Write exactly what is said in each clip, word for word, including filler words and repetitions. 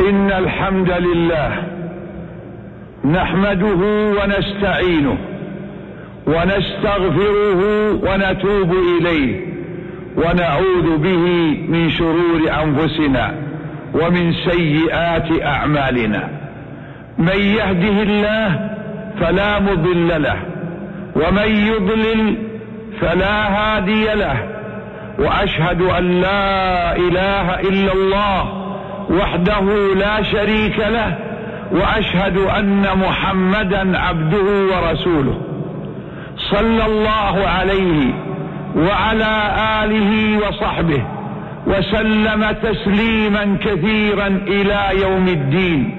إن الحمد لله نحمده ونستعينه ونستغفره ونتوب إليه ونعوذ به من شرور أنفسنا ومن سيئات أعمالنا. من يهده الله فلا مضل له ومن يضلل فلا هادي له، وأشهد أن لا إله إلا الله وحده لا شريك له، وأشهد أن محمدا عبده ورسوله صلى الله عليه وعلى آله وصحبه وسلم تسليما كثيرا إلى يوم الدين.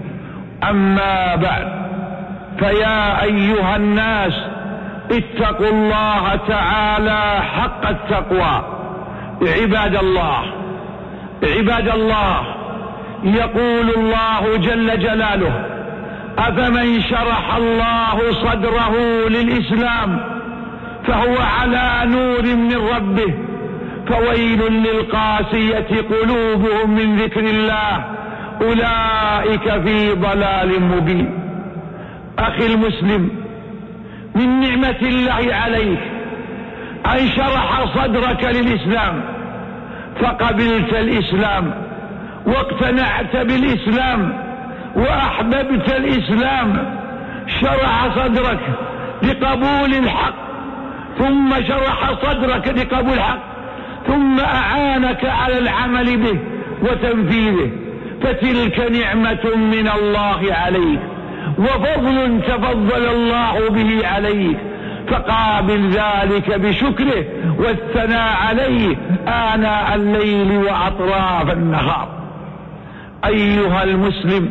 أما بعد، فيا أيها الناس اتقوا الله تعالى حق التقوى. عباد الله عباد الله يقول الله جل جلاله: أفمن شرح الله صدره للإسلام فهو على نور من ربه فويل للقاسية قلوبهم من ذكر الله أولئك في ضلال مبين. أخي المسلم، من نعمة الله عليك أن شرح صدرك للإسلام فقبلت الإسلام واقتنعت بالإسلام وأحببت الإسلام. شرح صدرك لقبول الحق، ثم شرح صدرك لقبول الحق، ثم أعانك على العمل به وتنفيذه، فتلك نعمة من الله عليك وفضل تفضل الله به عليك، فقابل ذلك بشكره والثناء عليه آناء الليل وأطراف النهار. أيها المسلم،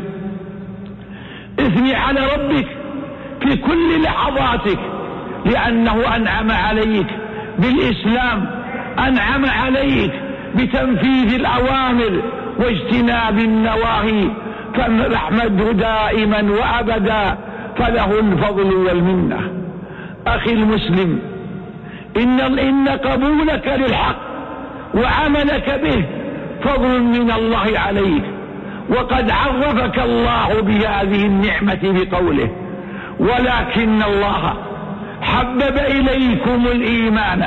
اثني على ربك في كل لحظاتك، لأنه أنعم عليك بالإسلام، أنعم عليك بتنفيذ الأوامر واجتناب النواهي، فاحمده دائما وأبدا، فله الفضل والمنة. أخي المسلم، إن, إن قبولك للحق وعملك به فضل من الله عليك، وقد عرفك الله بهذه النعمة بقوله: ولكن الله حبب إليكم الإيمان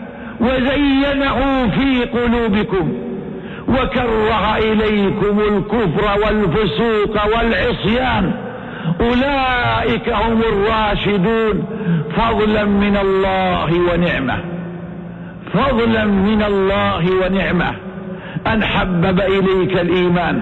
وزينه في قلوبكم وكره إليكم الكفر والفسوق والعصيان أولئك هم الراشدون فضلا من الله ونعمة. فضلا من الله ونعمة أن حبب إليك الإيمان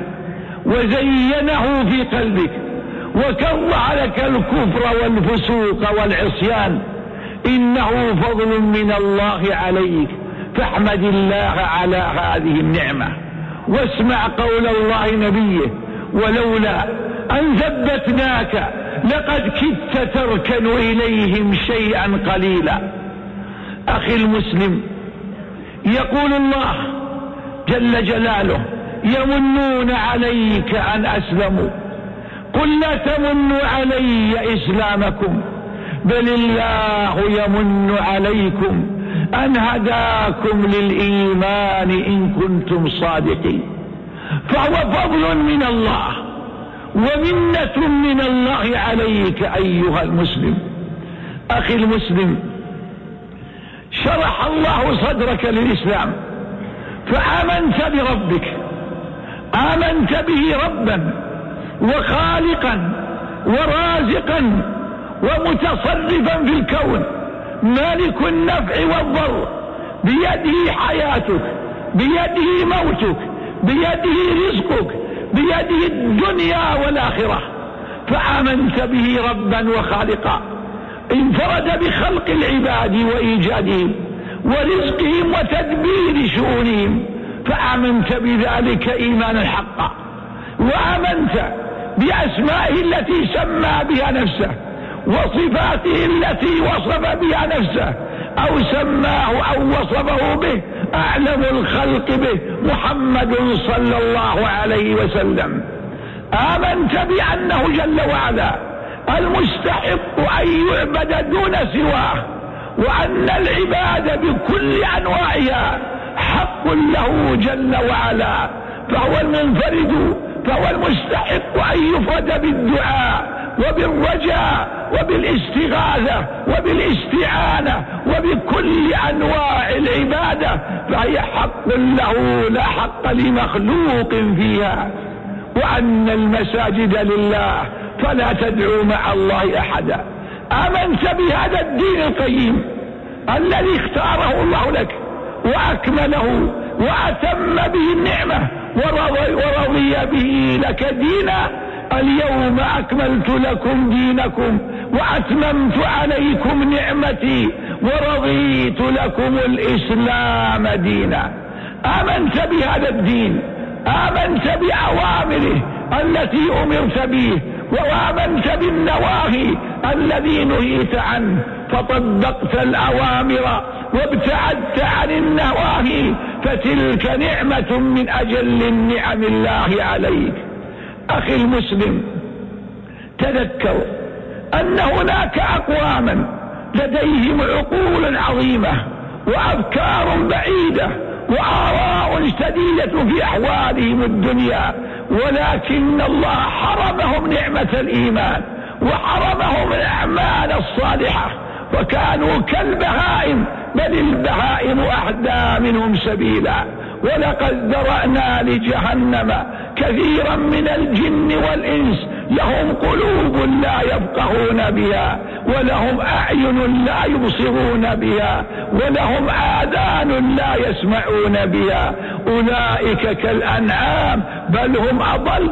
وزينه في قلبك وكره لك الكفر والفسوق والعصيان، إنه فضل من الله عليك، فاحمد الله على هذه النعمة. واسمع قول الله نبيه: ولولا أن ثبتناك لقد كدت تركن إليهم شيئا قليلا. أخي المسلم، يقول الله جل جلاله: يمنون عليك أن أسلموا، قل لا تمنوا علي إسلامكم بل الله يمن عليكم أن هداكم للإيمان إن كنتم صادقين. فهو فضل من الله ومنة من الله عليك أيها المسلم. أخي المسلم، شرح الله صدرك للإسلام فآمنت بربك، آمنت به ربا وخالقا ورازقا ومتصرفا في الكون، مالك النفع والضر، بيده حياتك، بيده موتك، بيده رزقك، بيده الدنيا والآخرة، فآمنت به ربا وخالقا، انفرد بخلق العباد وإيجادهم ورزقهم وتدبير شؤونهم، فآمنت بذلك إيمانا حقا، وآمنت بأسمائه التي سمى بها نفسه وصفاته التي وصف بها نفسه أو سماه أو وصفه به أعلم الخلق به محمد صلى الله عليه وسلم. آمنت بأنه جل وعلا المستحق أن يعبد دون سواه، وأن العباد بكل أنواعها حق له جل وعلا، فهو المنفرد فهو المستحق أن يفرد بالدعاء وبالرجاء وبالاستغاثة وبالاستعانة وبكل أنواع العبادة، فهي حق له لا حق لمخلوق فيها. وأن المساجد لله فلا تدعوا مع الله أحدا. آمنت بهذا الدين القيم الذي اختاره الله لك وأكمله وأتم به النعمة ورضي, ورضي به لك دينا. اليوم أكملت لكم دينكم وأتممت عليكم نعمتي ورضيت لكم الإسلام دينا. آمنت بهذا الدين، آمنت بأوامره التي أمرت به، وآمنت بالنواهي الذي نهيت عنه، فطبقت الأوامر وابتعدت عن النواهي، فتلك نعمة من أجل النعم الله عليك. أخي المسلم، تذكر أن هناك أقواما لديهم عقول عظيمة وأفكار بعيدة وآراء شديدة في أحوالهم الدنيا، ولكن الله حرمهم نعمة الإيمان وحرمهم الأعمال الصالحة، وكانوا كالبهائم، بل البهائم أهدى منهم سبيلا. ولقد ذرأنا لجهنم كثيرا من الجن والإنس لهم قلوب لا يفقهون بها، ولهم أعين لا يبصرون بها، ولهم آذان لا يسمعون بها، أولئك كالأنعام بل هم أضل،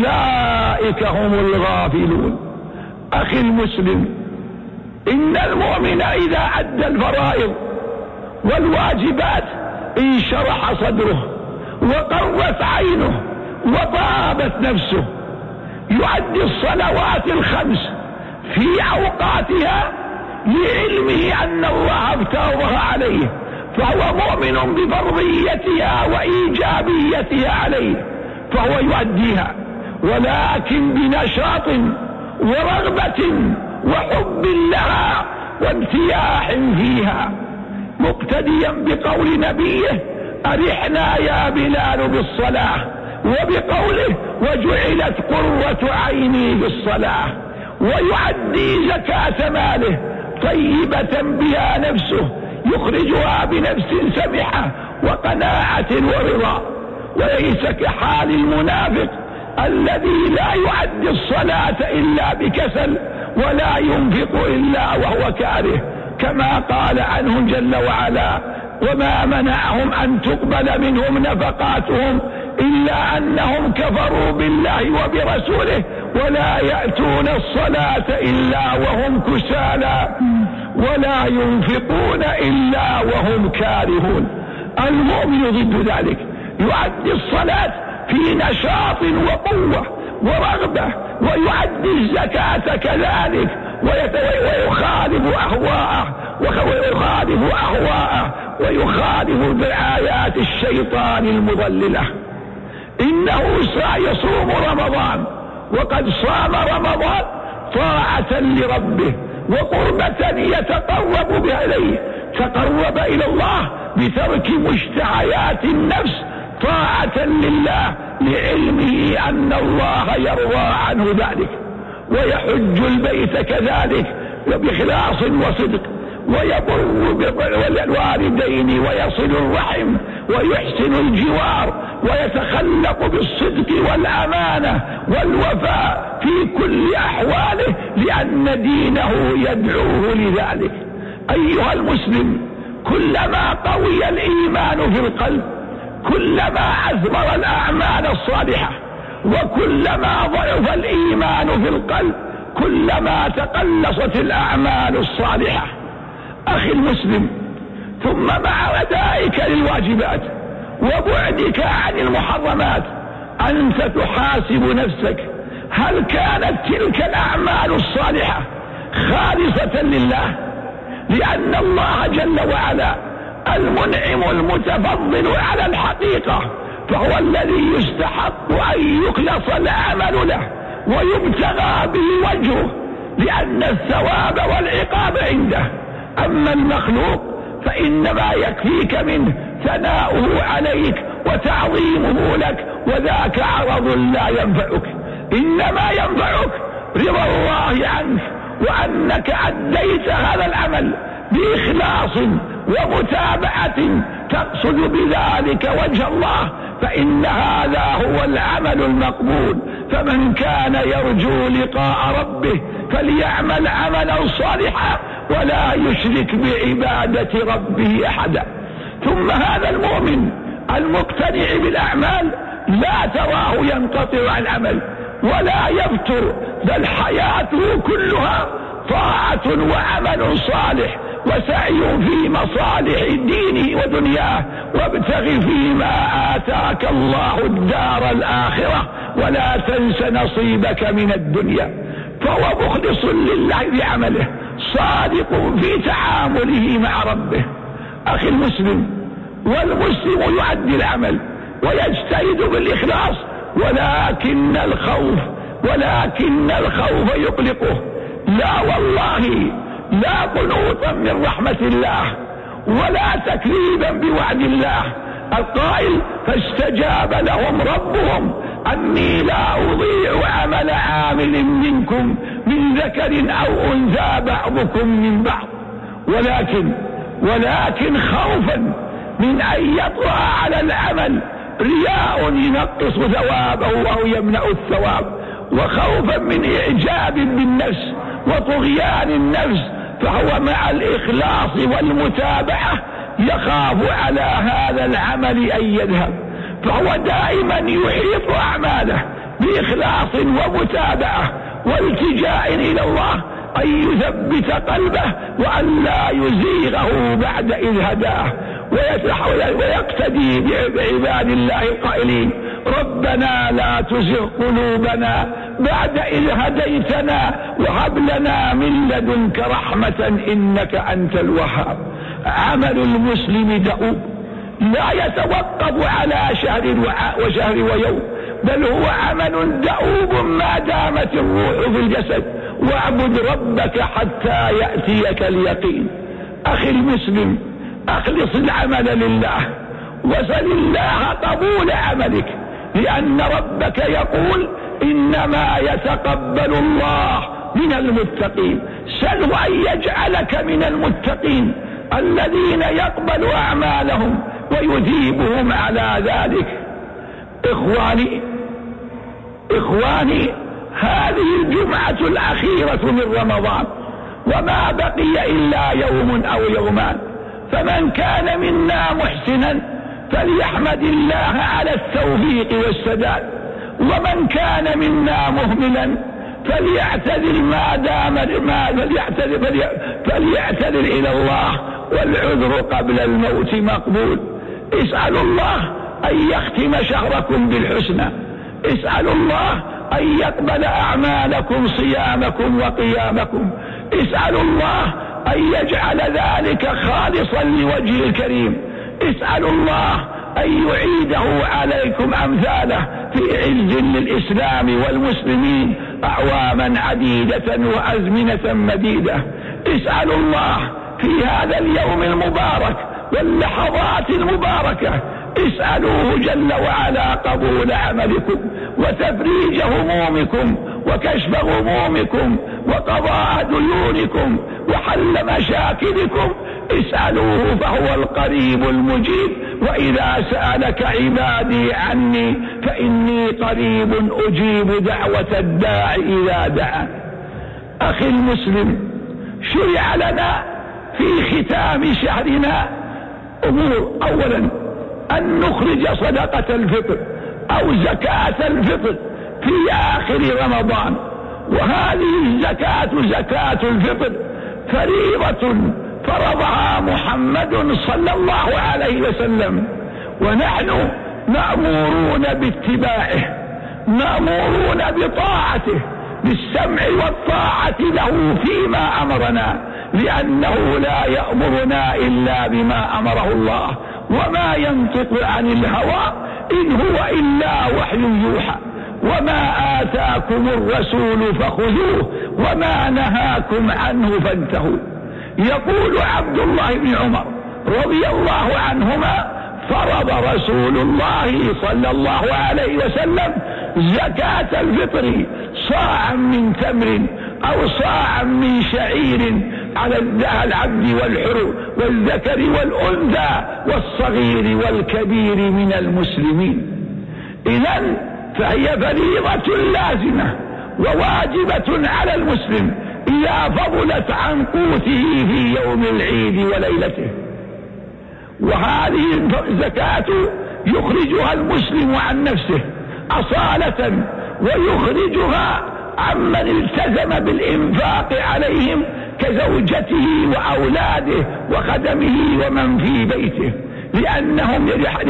أولئك هم الغافلون. أخي المسلم، إن المؤمن إذا أدى الفرائض والواجبات انشرح صدره وقرت عينه وطابت نفسه، يؤدي الصلوات الخمس في أوقاتها لعلمه أن الله افترضها عليه، فهو مؤمن بفرضيتها وإيجابيتها عليه، فهو يؤديها، ولكن بنشاط ورغبة وحب لها وانتياح فيها، مقتديا بقول نبيه: أرحنا يا بلال بالصلاة، وبقوله: وجعلت قرة عيني بالصلاة. ويعدي زكاة ماله طيبة بها نفسه، يخرجها بنفس سمحة وقناعة ورضا، وليس كحال المنافق الذي لا يؤدي الصلاة إلا بكسل ولا ينفق إلا وهو كاره، كما قال عنه جل وعلا: وما منعهم أن تقبل منهم نفقاتهم إلا أنهم كفروا بالله وبرسوله ولا يأتون الصلاة إلا وهم كسالى ولا ينفقون إلا وهم كارهون. المؤمن ضد ذلك، يؤدي الصلاة في نشاط وقوة ورغبة، ويؤدي الزكاة كذلك، ويخالف أهواءه ويخالف أهواءه ويخالف بآيات الشيطان المضللة. إنه سيصوم رمضان، وقد صام رمضان طاعة لربه وقربة يتقرب بها إليه، تقرب إلى الله بترك مشتهيات النفس طاعة لله، لعلمه أن الله يرضى عنه ذلك. ويحج البيت كذلك وبإخلاص وصدق، ويبر بالوالدين ويصل الرحم ويحسن الجوار، ويتخلق بالصدق والأمانة والوفاء في كل أحواله، لأن دينه يدعوه لذلك. أيها المسلم، كلما قوي الإيمان في القلب كلما أثمر الأعمال الصالحة، وكلما ضعف الإيمان في القلب كلما تقلصت الأعمال الصالحة. أخي المسلم، ثم مع أدائك للواجبات وبعدك عن المحرمات أنت تحاسب نفسك: هل كانت تلك الأعمال الصالحة خالصة لله؟ لأن الله جل وعلا المنعم المتفضل على الحقيقة، فهو الذي يستحق أن يخلص العمل له ويبتغى به وجهه، لأن الثواب والعقاب عنده. أما المخلوق فإنما يكفيك منه ثناؤه عليك وتعظيمه لك، وذاك عرض لا ينفعك، إنما ينفعك رضا الله عنك، وأنك أديت هذا العمل بإخلاص ومتابعة تقصد بذلك وجه الله، فإن هذا هو العمل المقبول. فمن كان يرجو لقاء ربه فليعمل عملا صالحا ولا يشرك بعبادة ربه أحدا. ثم هذا المؤمن المقتنع بالأعمال لا تراه ينقطع عن العمل ولا يفتر، بل حياته كلها طاعة وعمل صالح وسعي في مصالح دينه ودنياه، وابتغ فيما آتاك الله الدار الآخرة ولا تنس نصيبك من الدنيا. فهو مخلص لله بعمله، صادق في تعامله مع ربه. أخي المسلم، والمسلم يؤدي العمل ويجتهد بالإخلاص، ولكن الخوف ولكن الخوف يقلقه. لا والله، لا قنوطا من رحمة الله ولا تكذيبا بوعد الله. القائل فاستجاب لهم ربهم أني لا أضيع عمل عامل منكم من ذكر أو أنثى بعضكم من بعض، ولكن ولكن خوفا من أن يطرأ على العمل رياء ينقص ثوابه أو يمنع الثواب، وخوفا من إعجاب بالنفس وطغيان النفس، فهو مع الإخلاص والمتابعة يخاف على هذا العمل أن يذهب، فهو دائما يحيط أعماله بإخلاص ومتابعة والتجاء إلى الله أن يثبت قلبه وأن لا يزيغه بعد إذ هداه، ويقتدي بعباد الله القائلين ربنا لا تزغ قلوبنا بعد إذ هديتنا وهب لنا من لدنك رحمة إنك أنت الوهاب. عمل المسلم دؤوب لا يتوقف على شهر وشهر ويوم، بل هو عمل دؤوب ما دامت الروح في الجسد، واعبد ربك حتى يأتيك اليقين. أخي المسلم، أخلص العمل لله وسل الله قبول عملك، لأن ربك يقول إنما يتقبل الله من المتقين. سله أن يجعلك من المتقين الذين يقبل أعمالهم ويثيبهم على ذلك. إخواني إخواني هذه الجمعة الأخيرة من رمضان، وما بقي إلا يوم أو يومان، فمن كان منا محسنا فليحمد الله على التوفيق والسداد، ومن كان منا مهملا فليعتذر ما دام ما فليعتذر, فليعتذر إلى الله، والعذر قبل الموت مقبول. اسألوا الله أن يختم شهركم بالحسنى، اسألوا الله أن يقبل أعمالكم صيامكم وقيامكم، اسألوا الله أن يجعل ذلك خالصا لوجهه الكريم، اسألوا الله أن يعيده عليكم أمثاله في عز للإسلام والمسلمين أعواما عديدة وأزمنة مديدة. اسألوا الله في هذا اليوم المبارك واللحظات المباركة، اسألوه جل وعلا قبول عملكم وتفريج همومكم وكشف غمومكم وقضاء ديونكم وحل مشاكلكم. اسألوه فهو القريب المجيب، وإذا سألك عبادي عني فإني قريب أجيب دعوة الداعي إذا دعا. أخي المسلم، شرع لنا في ختام شهرنا أمور. أولا أن نخرج صدقة الفطر أو زكاة الفطر في آخر رمضان، وهذه الزكاة زكاة الفطر فريضة فرضها محمد صلى الله عليه وسلم، ونحن مأمورون باتباعه، مأمورون بطاعته، بالسمع والطاعة له فيما أمرنا، لأنه لا يأمرنا إلا بما أمره الله، وما ينطق عن الهوى إن هو إلا وحي يوحى. وما آتاكم الرسول فخذوه وما نهاكم عنه فانتهوا. يقول عبد الله بن عمر رضي الله عنهما فرض رسول الله صلى الله عليه وسلم زكاة الفطر صاعا من تمر أو صاعا من شعير على العبد والحر والذكر والأنثى والصغير والكبير من المسلمين. إذن فهي فريضة لازمة وواجبة على المسلم إذا فضلت عن قوته في يوم العيد وليلته. وهذه الزكاة يخرجها المسلم عن نفسه أصالة، ويخرجها عمن التزم بالإنفاق عليهم كزوجته وأولاده وخدمه ومن في بيته، لأنهم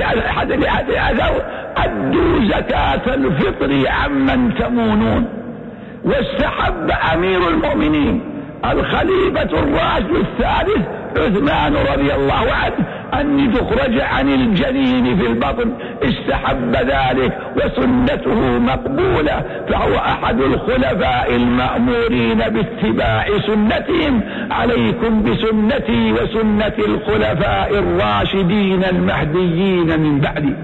أدوا زكاة الفطر عمن تمونون. واستحب أمير المؤمنين الخليفة الراشد الثالث عثمان رضي الله عنه أن تخرج عن الجنين في البطن، استحب ذلك وسنته مقبولة، فهو أحد الخلفاء المأمورين باتباع سنتهم. عليكم بسنتي وسنة الخلفاء الراشدين المهديين من بعدي.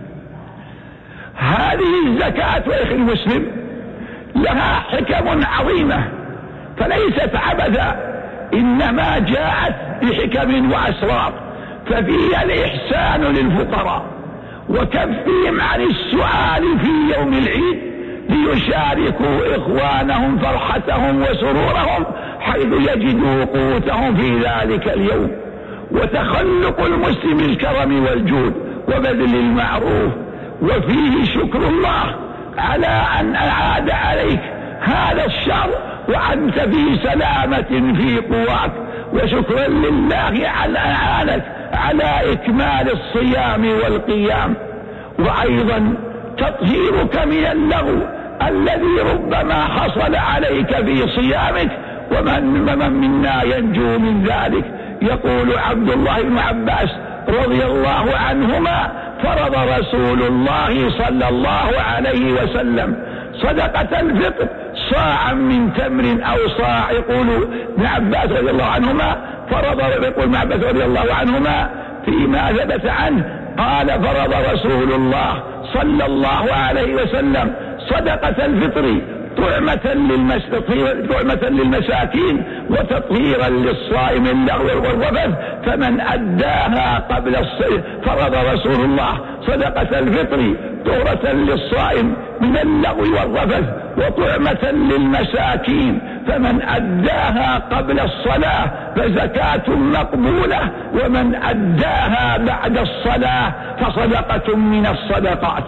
هذه الزكاة أخي المسلم لها حكم عظيمة، فليست عبثا، إنما جاءت بحكم وأسرار. ففيها الإحسان للفقراء وكفهم عن السؤال في يوم العيد ليشاركوا إخوانهم فرحتهم وسرورهم حيث يجدوا قوتهم في ذلك اليوم، وتخلق المسلم الكرم والجود وبذل المعروف. وفيه شكر الله على أن أعاد عليك هذا الشر وأنت في سلامة في قواك، وشكرا لله على أعانك على إكمال الصيام والقيام. وأيضا تطهيرك من اللغو الذي ربما حصل عليك في صيامك، ومن منا ينجو من ذلك. يقول عبد الله بن عباس رضي الله عنهما: فرض رسول الله صلى الله عليه وسلم صدقة الفطر صاعا من تمر أو صاع. يقول ابن عباس رضي الله عنهما فرض يقول ابن عباس رضي الله عنهما فيما ثبت عنه قال: فرض رسول الله صلى الله عليه وسلم صدقة الفطر طعمة طعمة للمساكين وتطهيرا للصائم اللغو والرفث، فمن أداها قبل الصيام. فرض رسول الله صدقة الفطر طهرة للصائم من اللغو والرفث وطعمة للمساكين، فمن أداها قبل الصلاة فزكاة مقبولة، ومن أداها بعد الصلاة فصدقة من الصدقات.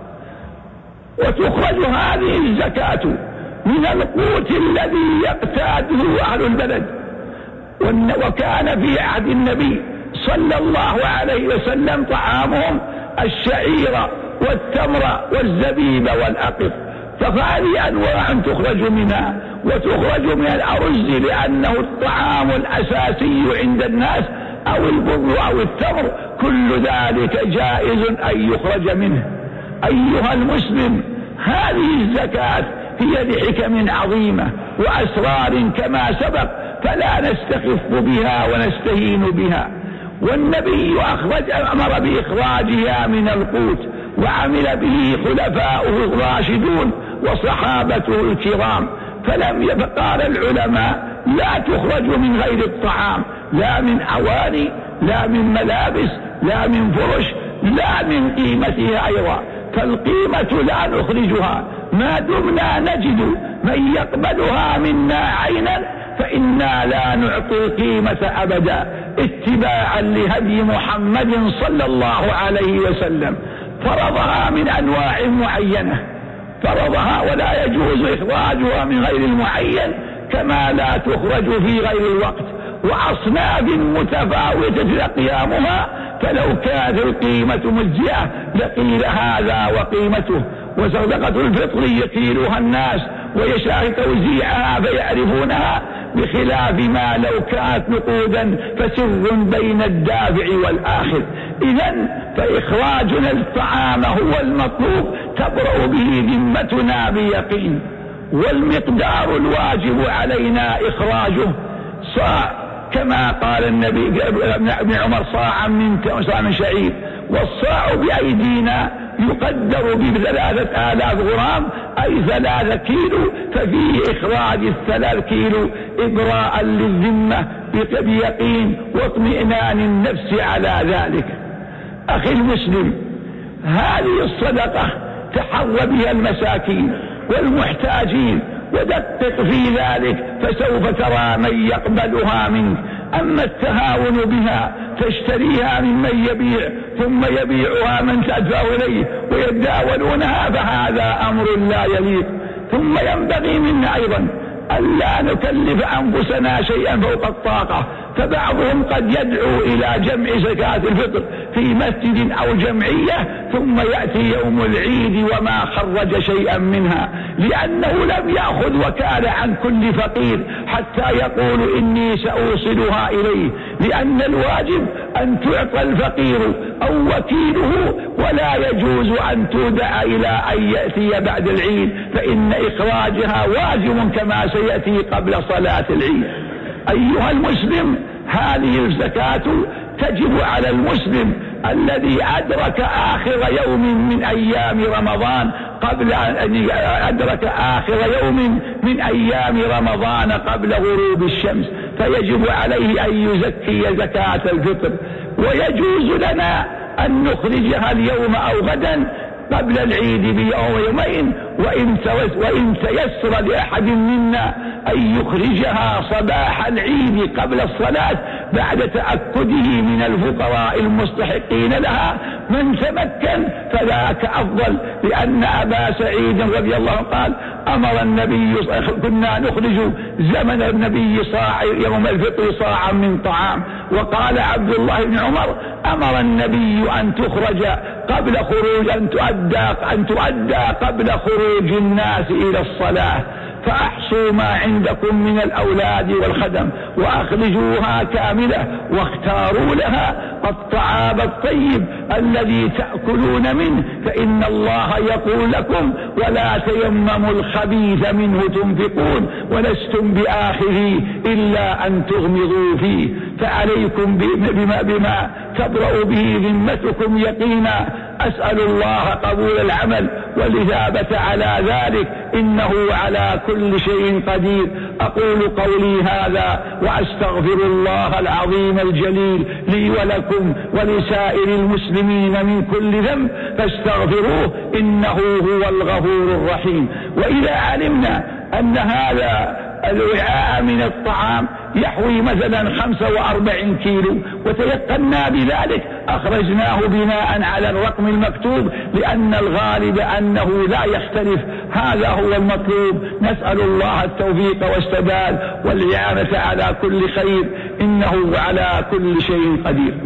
وتخرج هذه الزكاة من القوت الذي يقتاده أهل البلد. وكان في عهد النبي صلى الله عليه وسلم طعامهم الشعير والتمر والزبيب والأقط، فهذه أنواع تخرج منها. وتخرج من الأرز لأنه الطعام الأساسي عند الناس، أو البر أو التمر، كل ذلك جائز أن يخرج منه. أيها المسلم، هذه الزكاة هي لحكم عظيمة وأسرار كما سبق، فلا نستخف بها ونستهين بها. والنبي أخرج أمر بإخراجها من القوت، وعمل به خلفاؤه الراشدون وصحابته الكرام. فلم يبقى العلماء لا تخرج من غير الطعام، لا من أواني، لا من ملابس، لا من فرش، لا من قيمتها أيضا. فالقيمة لا نخرجها ما دمنا نجد من يقبلها منا عينا، فإنا لا نعطي القيمة أبدا، اتباعا لهدي محمد صلى الله عليه وسلم. فرضها من أنواع معينة، فرضها ولا يجوز إخراجها من غير المعين، كما لا تخرج في غير الوقت. وأصناف متفاوتة قيامها، فلو كانت القيمة مجزئة لقيل هذا وقيمته. وصدقة الفطر يقيلها الناس ويشاء توزيعها فيعرفونها، بخلاف ما لو كانت نقودا فسر بين الدافع والآخر. إذن فإخراجنا الطعام هو المطلوب تبرأ به ذمتنا بيقين. والمقدار الواجب علينا إخراجه صاع، كما قال النبي ابن عمر: صاعا من صاع من شعير، والصاع بأيدينا يقدر بثلاثة آلاف غرام أي ثلاثة كيلو، ففيه إخراج الثلاث كيلو إبراء للذمة بيقين واطمئنان النفس على ذلك. أخي المسلم، هذه الصدقة تحظى بها المساكين والمحتاجين، ودقق في ذلك فسوف ترى من يقبلها منك. أما التهاون بها تشتريها ممن يبيع ثم يبيعها من تدفع إليه ويتداولونها، فهذا أمر لا يليق. ثم ينبغي منا أيضا ألا نكلف أنفسنا شيئا فوق الطاقة، فبعضهم قد يدعو إلى جمع زكاة الفطر في مسجد أو جمعية ثم يأتي يوم العيد وما خرج شيئا منها، لأنه لم يأخذ وكالة عن كل فقير حتى يقول إني سأوصلها إليه، لأن الواجب أن تعطى الفقير أو وكيله، ولا يجوز أن تودع إلى أن يأتي بعد العيد، فإن إخراجها واجب كما سيأتي قبل صلاة العيد. أيها المسلم، هذه الزكاة تجب على المسلم الذي أدرك آخر يوم من أيام رمضان قبل أن أدرك آخر يوم من أيام رمضان قبل غروب الشمس، فيجب عليه أن يزكي زكاة الفطر. ويجوز لنا أن نخرجها اليوم أو غدا قبل العيد بيوم يومين، وإن تيسر لأحد منا أن يخرجها صباح العيد قبل الصلاة بعد تأكده من الفقراء المستحقين لها من تمكن فذاك أفضل، لأن أبا سعيد رضي الله عنه قال أمر النبي كنا نخرج زمن النبي صاع يوم الفطر صاعا من طعام. وقال عبد الله بن عمر أمر النبي أن تخرج قبل خروج أن تؤدى أن تؤدى قبل خروج الناس إلى الصلاة، فأحصوا ما عندكم من الأولاد والخدم وأخرجوها كاملة، واختاروا لها الطعام الطيب الذي تأكلون منه، فإن الله يقول لكم ولا تيمموا الخبيث منه تنفقون ولستم بآخذيه إلا أن تغمضوا فيه، فعليكم بما, بما تبرأ به ذمتكم يقينا. أسأل الله قبول العمل والإجابة على ذلك، إنه على كل شيء قدير. أقول قولي هذا وأستغفر الله العظيم الجليل لي ولكم ولسائر المسلمين من كل ذنب فاستغفروه إنه هو الغفور الرحيم. وإذا علمنا أن هذا الوعاء من الطعام يحوي مثلا خمسة وأربعين كيلو وتيقنا بذلك أخرجناه بناء على الرقم المكتوب، لأن الغالب أنه لا يختلف. هذا هو المطلوب. نسأل الله التوفيق والسداد والإعانة على كل خير، إنه على كل شيء قدير.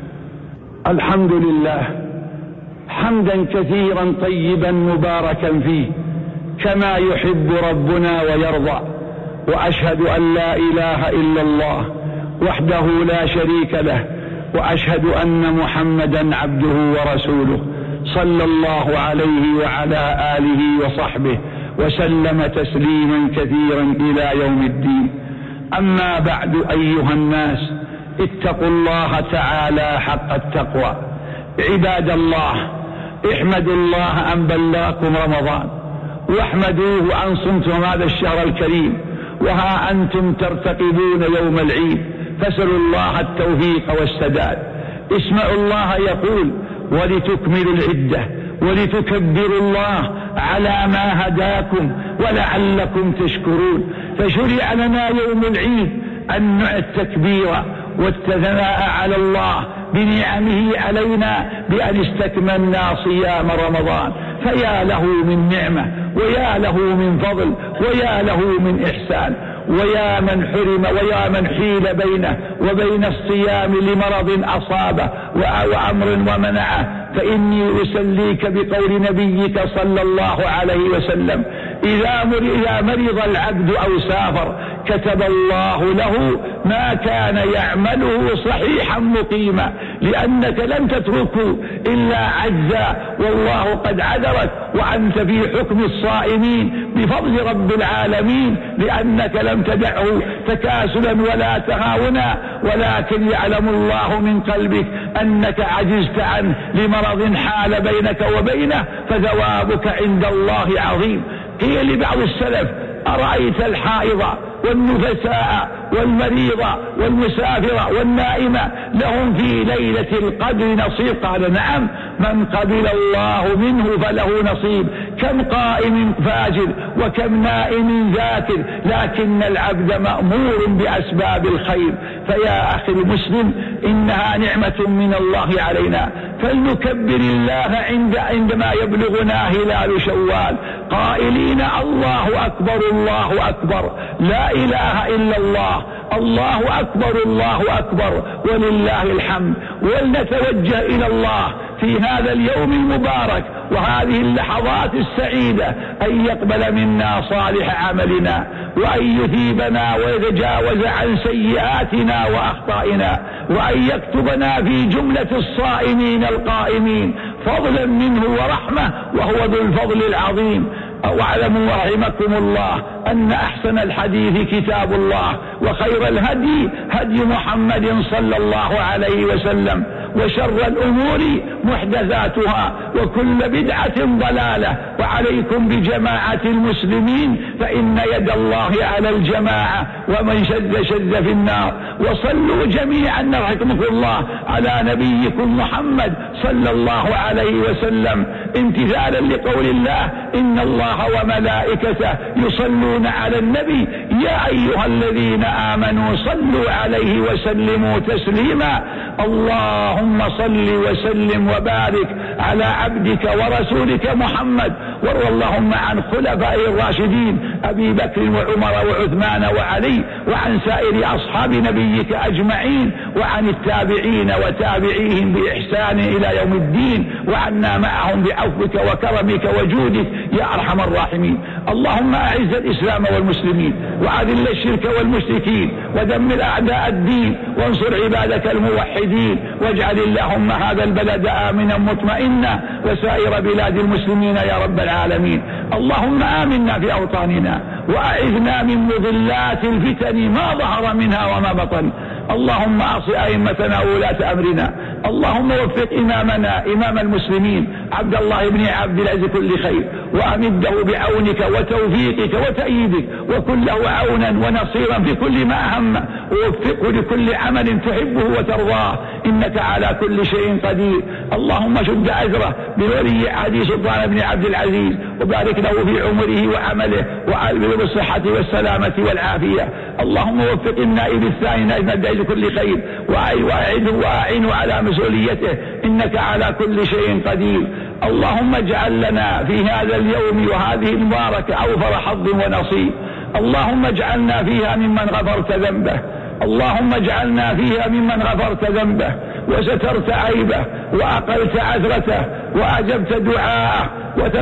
الحمد لله حمدا كثيرا طيبا مباركا فيه كما يحب ربنا ويرضى. وأشهد أن لا إله إلا الله وحده لا شريك له، وأشهد أن محمدا عبده ورسوله صلى الله عليه وعلى آله وصحبه وسلم تسليما كثيرا إلى يوم الدين. أما بعد أيها الناس، اتقوا الله تعالى حق التقوى. عباد الله، احمدوا الله أن بلغكم رمضان، واحمدوه أن صمتم هذا الشهر الكريم، وها أنتم ترتقبون يوم العيد، فاسألوا الله التوفيق والسداد. اسمعوا الله يقول ولتكملوا العدة ولتكبروا الله على ما هداكم ولعلكم تشكرون. فشرع لنا يوم العيد أن نعد التكبير والثناء على الله بنعمه علينا بأن استكملنا صيام رمضان، فيا له من نعمة ويا له من فضل ويا له من إحسان. ويا من حرم ويا من حيل بينه وبين الصيام لمرض أصابه وأمر ومنعه، فإني أسليك بقول نبيك صلى الله عليه وسلم إذا مرض العبد أو سافر كتب الله له ما كان يعمله صحيحا مقيما، لأنك لم تتركه إلا عجزا، والله قد عذرك وأنت في حكم الصائمين بفضل رب العالمين، لأنك لم تدعه تكاسلا ولا تهاونا، ولكن يعلم الله من قلبك أنك عجزت عنه لمرض حال بينك وبينه، فثوابك عند الله عظيم. قيل لبعض السلف: أرأيت الحائض والنفساء والمريض والمسافر والنائم لهم في ليلة القدر نصيب؟ قال: نعم، من قبل الله منه فله نصيب، كم قائم فاجر وكم نائم ذاكر، لكن العبد مأمور بأسباب الخير. فيا أخي المسلم، إنها نعمة من الله علينا، فلنكبر الله عند عندما يبلغنا هلال شوال قائلين: الله أكبر الله أكبر، لا إله إلا الله، الله أكبر الله أكبر ولله الحمد. ولنتوجه إلى الله في هذا اليوم المبارك وهذه اللحظات السعيدة أن يقبل منا صالح عملنا، وأن يثيبنا ويتجاوز عن سيئاتنا وأخطائنا، وأن يكتبنا في جملة الصائمين القائمين فضلا منه ورحمة، وهو ذو الفضل العظيم. واعلموا رحمكم الله أن أحسن الحديث كتاب الله، وخير الهدي هدي محمد صلى الله عليه وسلم، وشر الأمور محدثاتها، وكل بدعة ضلالة. وعليكم بجماعة المسلمين، فإن يد الله على الجماعة، ومن شذ شذ في النار. وصلوا جميعا رحمكم الله على نبيكم محمد صلى الله عليه وسلم، امتثالا لقول الله: إن الله وملائكته يصلون على النبي يا أيها الذين آمنوا صلوا عليه وسلموا تسليما. اللهم صل وسلم وبارك على عبدك ورسولك محمد، وارض اللهم عن خلفاء الراشدين أبي بكر وعمر وعثمان وعلي، وعن سائر أصحاب نبيك أجمعين، وعن التابعين وتابعيهم بإحسان إلى يوم الدين، وعنا معهم بعفوك وكرمك وجودك يا أرحم الراحمين. اللهم أعز الإسلام والمسلمين، وأذل الشرك والمشركين، ودمر أعداء الدين، وانصر عبادك الموحدين، واجعل اللهم هذا البلد آمنا مطمئنا، وسائر بلاد المسلمين يا رب العالمين. اللهم آمنا في أوطاننا، وأعذنا من مضلات الفتن ما ظهر منها وما بطن. اللهم أعص أئمتنا وولاة أمرنا، اللهم وفق إمامنا إمام المسلمين عبد الله بن عبد العزيز كل خير، وأمده بعونك وتوفيقك وتأييدك، وكن له عونا ونصيرا في كل ما أهم، ووفقه لكل عمل تحبه وترضاه، إنك على كل شيء قدير. اللهم شد أجره بولي عهده سلطان بن عبد العزيز، وبارك له في عمره وعمله، وعلمه بالصحة والسلامة والعافية. اللهم وفق النائب الثاني نائب الدعي كل خير، وأعده وأعنه على مسؤوليته، إنك على كل شيء قدير. اللهم اجعل لنا في هذا اليوم وهذه المباركة أوفر حظ ونصيب. اللهم اجعلنا فيها ممن غفرت ذنبه، اللهم اجعلنا فيها ممن غفرت ذنبه، وسترت عيبه، وأقلت عثرته، وأجبت دعاءه،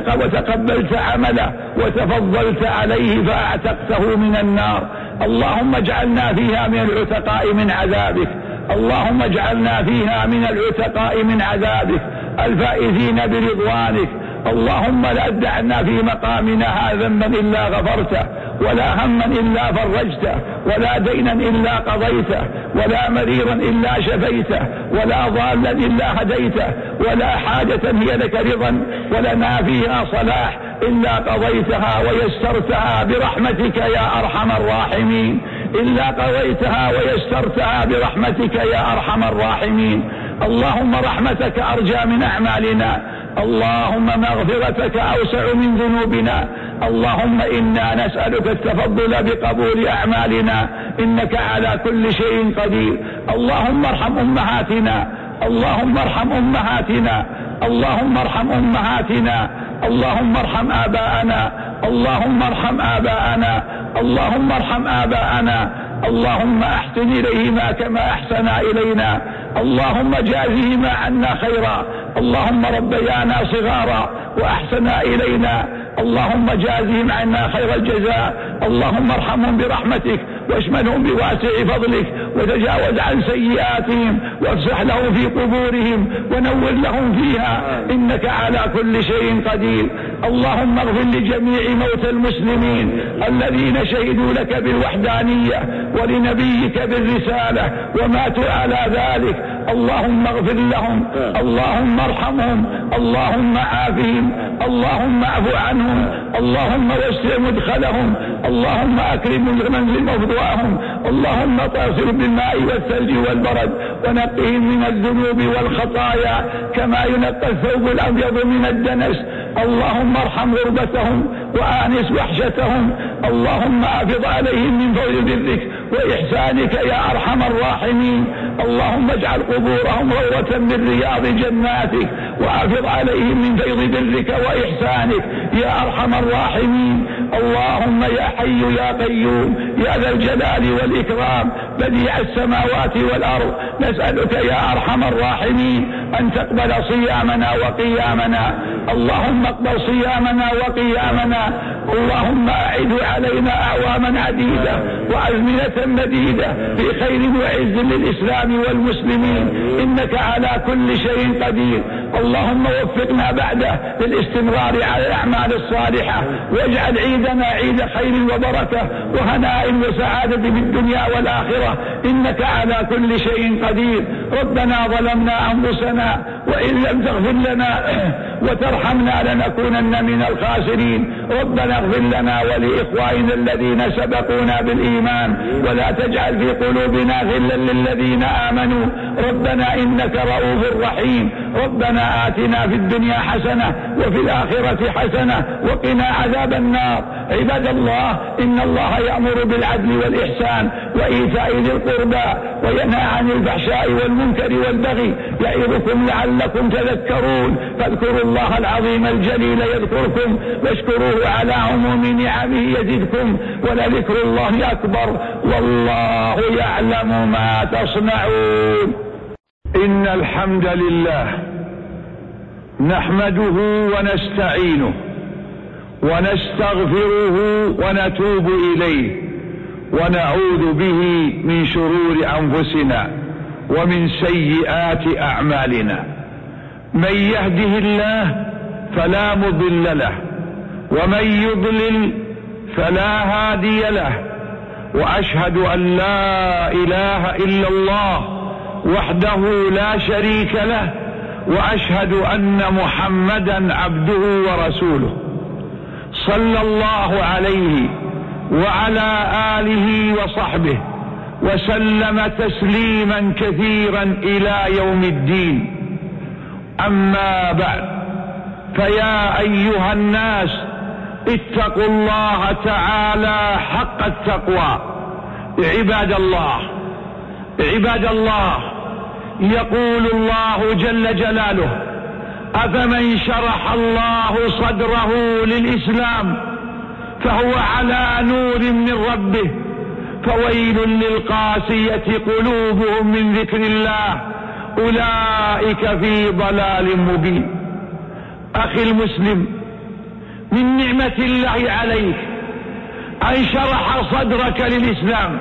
وتقبلت عمله، وتفضلت عليه فأعتقته من النار. اللهم اجعلنا فيها من العتقاء من عذابك، اللهم اجعلنا فيها من العتقاء من عذابك الفائزين برضوانك. اللهم لا تدعنا في مقامنا هذا ذنبا إلا غفرته، ولا هما إلا فرجته، ولا دينا إلا قضيته، ولا مريضا إلا شفيته، ولا ضالا إلا هديته، ولا حاجة هي لك رضا ولنا فيها صلاح إلا قضيتها ويسرتها برحمتك يا أرحم الراحمين، إلا قضيتها ويسرتها برحمتك يا أرحم الراحمين. اللهم رحمتك أرجى من أعمالنا، اللهم مغفرتك أوسع من ذنوبنا. اللهم إنا نسألك التفضل بقبول أعمالنا، إنك على كل شيء قدير. اللهم ارحم أمهاتنا، اللهم ارحم أمهاتنا، اللهم ارحم أمهاتنا، اللهم ارحم آباءنا، اللهم ارحم آباءنا، اللهم ارحم آباءنا، اللهم أحسن إليهما كما أحسنا إلينا، اللهم جازهما عنا خيرا، اللهم ربيانا صغارا وأحسنا إلينا، اللهم جازهم عنا خير الجزاء، اللهم ارحمهم برحمتك واشملهم بواسع فضلك وتجاوز عن سيئاتهم وافسح لهم في قبورهم ونور لهم فيها، إنك على كل شيء قدير. اللهم اغفر لجميع موتى المسلمين الذين شهدوا لك بالوحدانية ولنبيك بالرسالة وماتوا على ذلك، اللهم اغفر لهم، اللهم ارحمهم، اللهم عافهم، اللهم اعف عنهم، اللهم وسع مدخلهم، اللهم اكرم منزل موضوعهم، اللهم طهر بالماء والثلج والبرد ونقهم من الذنوب والخطايا كما ينقى الثوب الابيض من الدنس، اللهم ارحم غربتهم وآنس وحشتهم، اللهم افض عليهم من فضل برك وإحسانك يا أرحم الراحمين، اللهم اجعل قبورهم روضة من رياض جناتك وافض عليهم من فيض برك وإحسانك يا أرحم الراحمين. اللهم يا حي يا قيوم يا ذا الجلال والإكرام بديع السماوات والأرض، نسألك يا أرحم الراحمين أن تقبل صيامنا وقيامنا، اللهم اقبل صيامنا وقيامنا، اللهم أعد علينا أعواما عديدة وأزمنة مديدة في خير وعز للإسلام والمسلمين، إنك على كل شيء قدير. اللهم وفقنا بعده للاستمرار على الأعمال الصالحة، واجعل عيدنا عيد خير وبركة وهناء وسعادة في الدنيا والآخرة، إنك على كل شيء قدير. ربنا ظلمنا أنفسنا وإن لم تغفر لنا وترحمنا لنكونن من الخاسرين، ربنا اغفر لنا ولإخواننا الذين سبقونا بالإيمان ولا تجعل في قلوبنا غلا للذين آمنوا، ربنا إنك رؤوف رحيم. ربنا آتنا في الدنيا حسنة وفي الآخرة حسنة وقنا عذاب النار. عباد الله، إن الله يأمر بالعدل والإحسان وإيتاء ذي القربى وينهى عن الفحشاء والمنكر والبغي، يعظكم لعلكم تذكرون، فاذكروا الله العظيم الجليل يذكركم واشكروه على عموم نعمه يزدكم، ولذكر الله أكبر والله يعلم ما تصنعون. إن الحمد لله نحمده ونستعينه ونستغفره ونتوب إليه ونعوذ به من شرور أنفسنا ومن سيئات أعمالنا، من يهده الله فلا مضل له ومن يضلل فلا هادي له، وأشهد أن لا إله إلا الله وحده لا شريك له، وأشهد أن محمدا عبده ورسوله، صلى الله عليه وعلى آله وصحبه وسلم تسليما كثيرا إلى يوم الدين. أما بعد، فيا أيها الناس اتقوا الله تعالى حق التقوى. عباد الله عباد الله يقول الله جل جلاله: أفمن شرح الله صدره للإسلام فهو على نور من ربه فويل للقاسية قلوبهم من ذكر الله أولئك في ضلال مبين. أخي المسلم، من نعمة الله عليك أن شرح صدرك للإسلام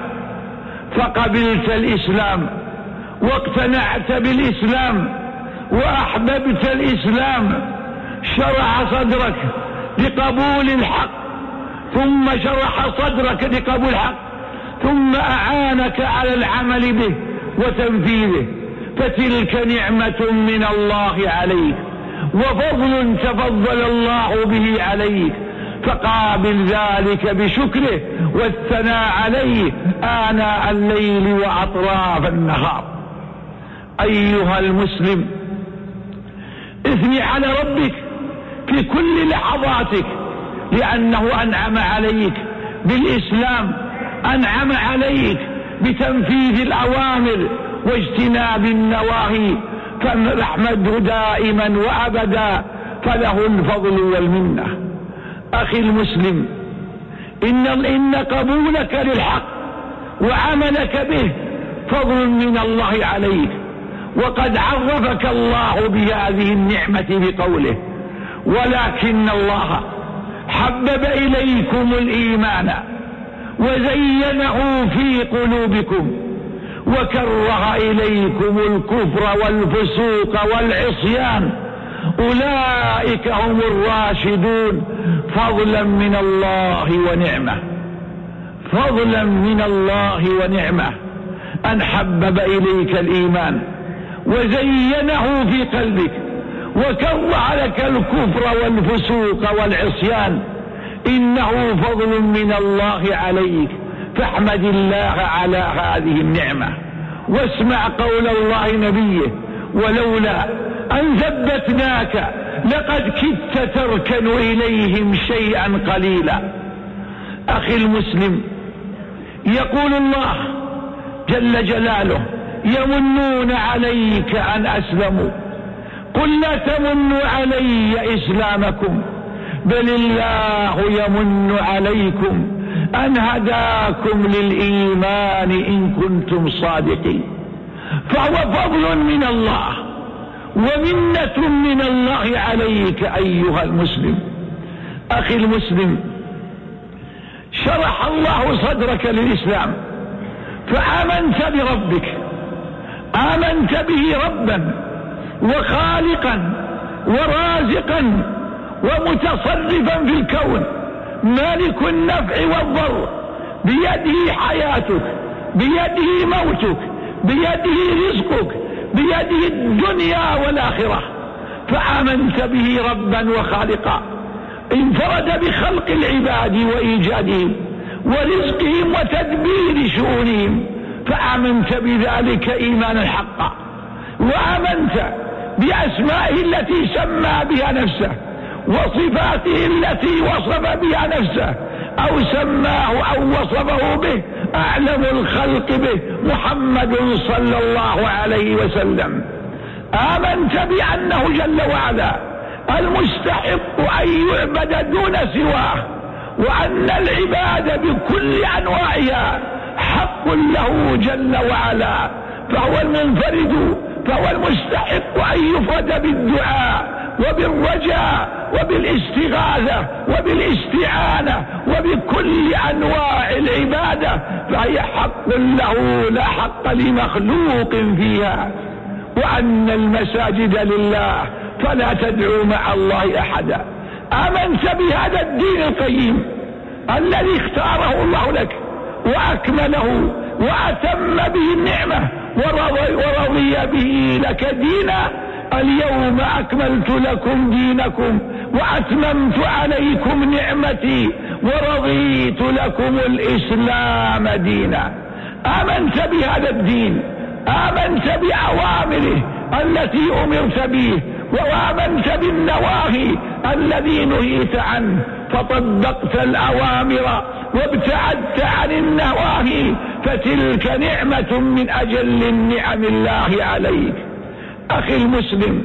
فقبلت الإسلام واقتنعت بالإسلام وأحببت الإسلام، شرح صدرك لقبول الحق، ثم شرح صدرك لقبول الحق ثم أعانك على العمل به وتنفيذه، فتلك نعمة من الله عليك وفضل تفضل الله به عليك، فقابل ذلك بشكره والثناء عليه آناء الليل وأطراف النهار. أيها المسلم، اثني على ربك في كل لحظاتك، لأنه أنعم عليك بالإسلام، أنعم عليك بتنفيذ الأوامر واجتناب النواهي، فنحمده دائما وأبدا، فله الفضل والمنة. أخي المسلم، إن, إن قبولك للحق وعملك به فضل من الله عليك، وقد عرفك الله بهذه النعمة بقوله: ولكن الله حبب إليكم الإيمان وزينه في قلوبكم وكره إليكم الكفر والفسوق والعصيان أولئك هم الراشدون فضلا من الله ونعمة. فضلا من الله ونعمة أن حبب إليك الإيمان وزينه في قلبك وكره لك الكفر والفسوق والعصيان، إنه فضل من الله عليك، فاحمد الله على هذه النعمة. واسمع قول الله نبيه: ولولا أن ثبتناك لقد كدت تركن إليهم شيئا قليلا. أخي المسلم، يقول الله جل جلاله: يمنون عليك أن أسلموا، قل لا تمنوا علي إسلامكم بل الله يمن عليكم أن هداكم للإيمان إن كنتم صادقين. فهو فضل من الله ومنة من الله عليك أيها المسلم. أخي المسلم، شرح الله صدرك للإسلام فآمنت بربك، آمنت به ربا وخالقا ورازقا ومتصرفا في الكون، مالك النفع والضر، بيده حياتك، بيده موتك، بيده رزقك، بيده الدنيا والآخرة. فآمنت به ربا وخالقا، انفرد بخلق العباد وإيجادهم ورزقهم وتدبير شؤونهم، فآمنت بذلك إيمانا حقا. وآمنت بأسمائه التي سمى بها نفسه وصفاته التي وصف بها نفسه أو سماه أو وصفه به أعلم الخلق به محمد صلى الله عليه وسلم. آمنت بأنه جل وعلا المستحق أن يعبد دون سواه، وأن العباد بكل أنواعها حق له جل وعلا، فهو المنفرد، فهو المستحق أن يفرد بالدعاء وبالرجاء وبالاستغاثة وبالاستعانة وبكل أنواع العبادة، فهي حق له لا حق لمخلوق فيها. وأن المساجد لله فلا تدعوا مع الله أحدا. آمنت بهذا الدين القيم الذي اختاره الله لك وأكمله وأتم به النعمة ورضي, ورضي به لك دينا. اليوم أكملت لكم دينكم وأتممت عليكم نعمتي ورضيت لكم الإسلام دينا. آمنت بهذا الدين، آمنت بأوامره التي أمرت به، وآمنت بالنواهي الذي نهيت عنه، فطبقت الأوامر وابتعدت عن النواهي، فتلك نعمة من أجل النعم الله عليك. أخي المسلم،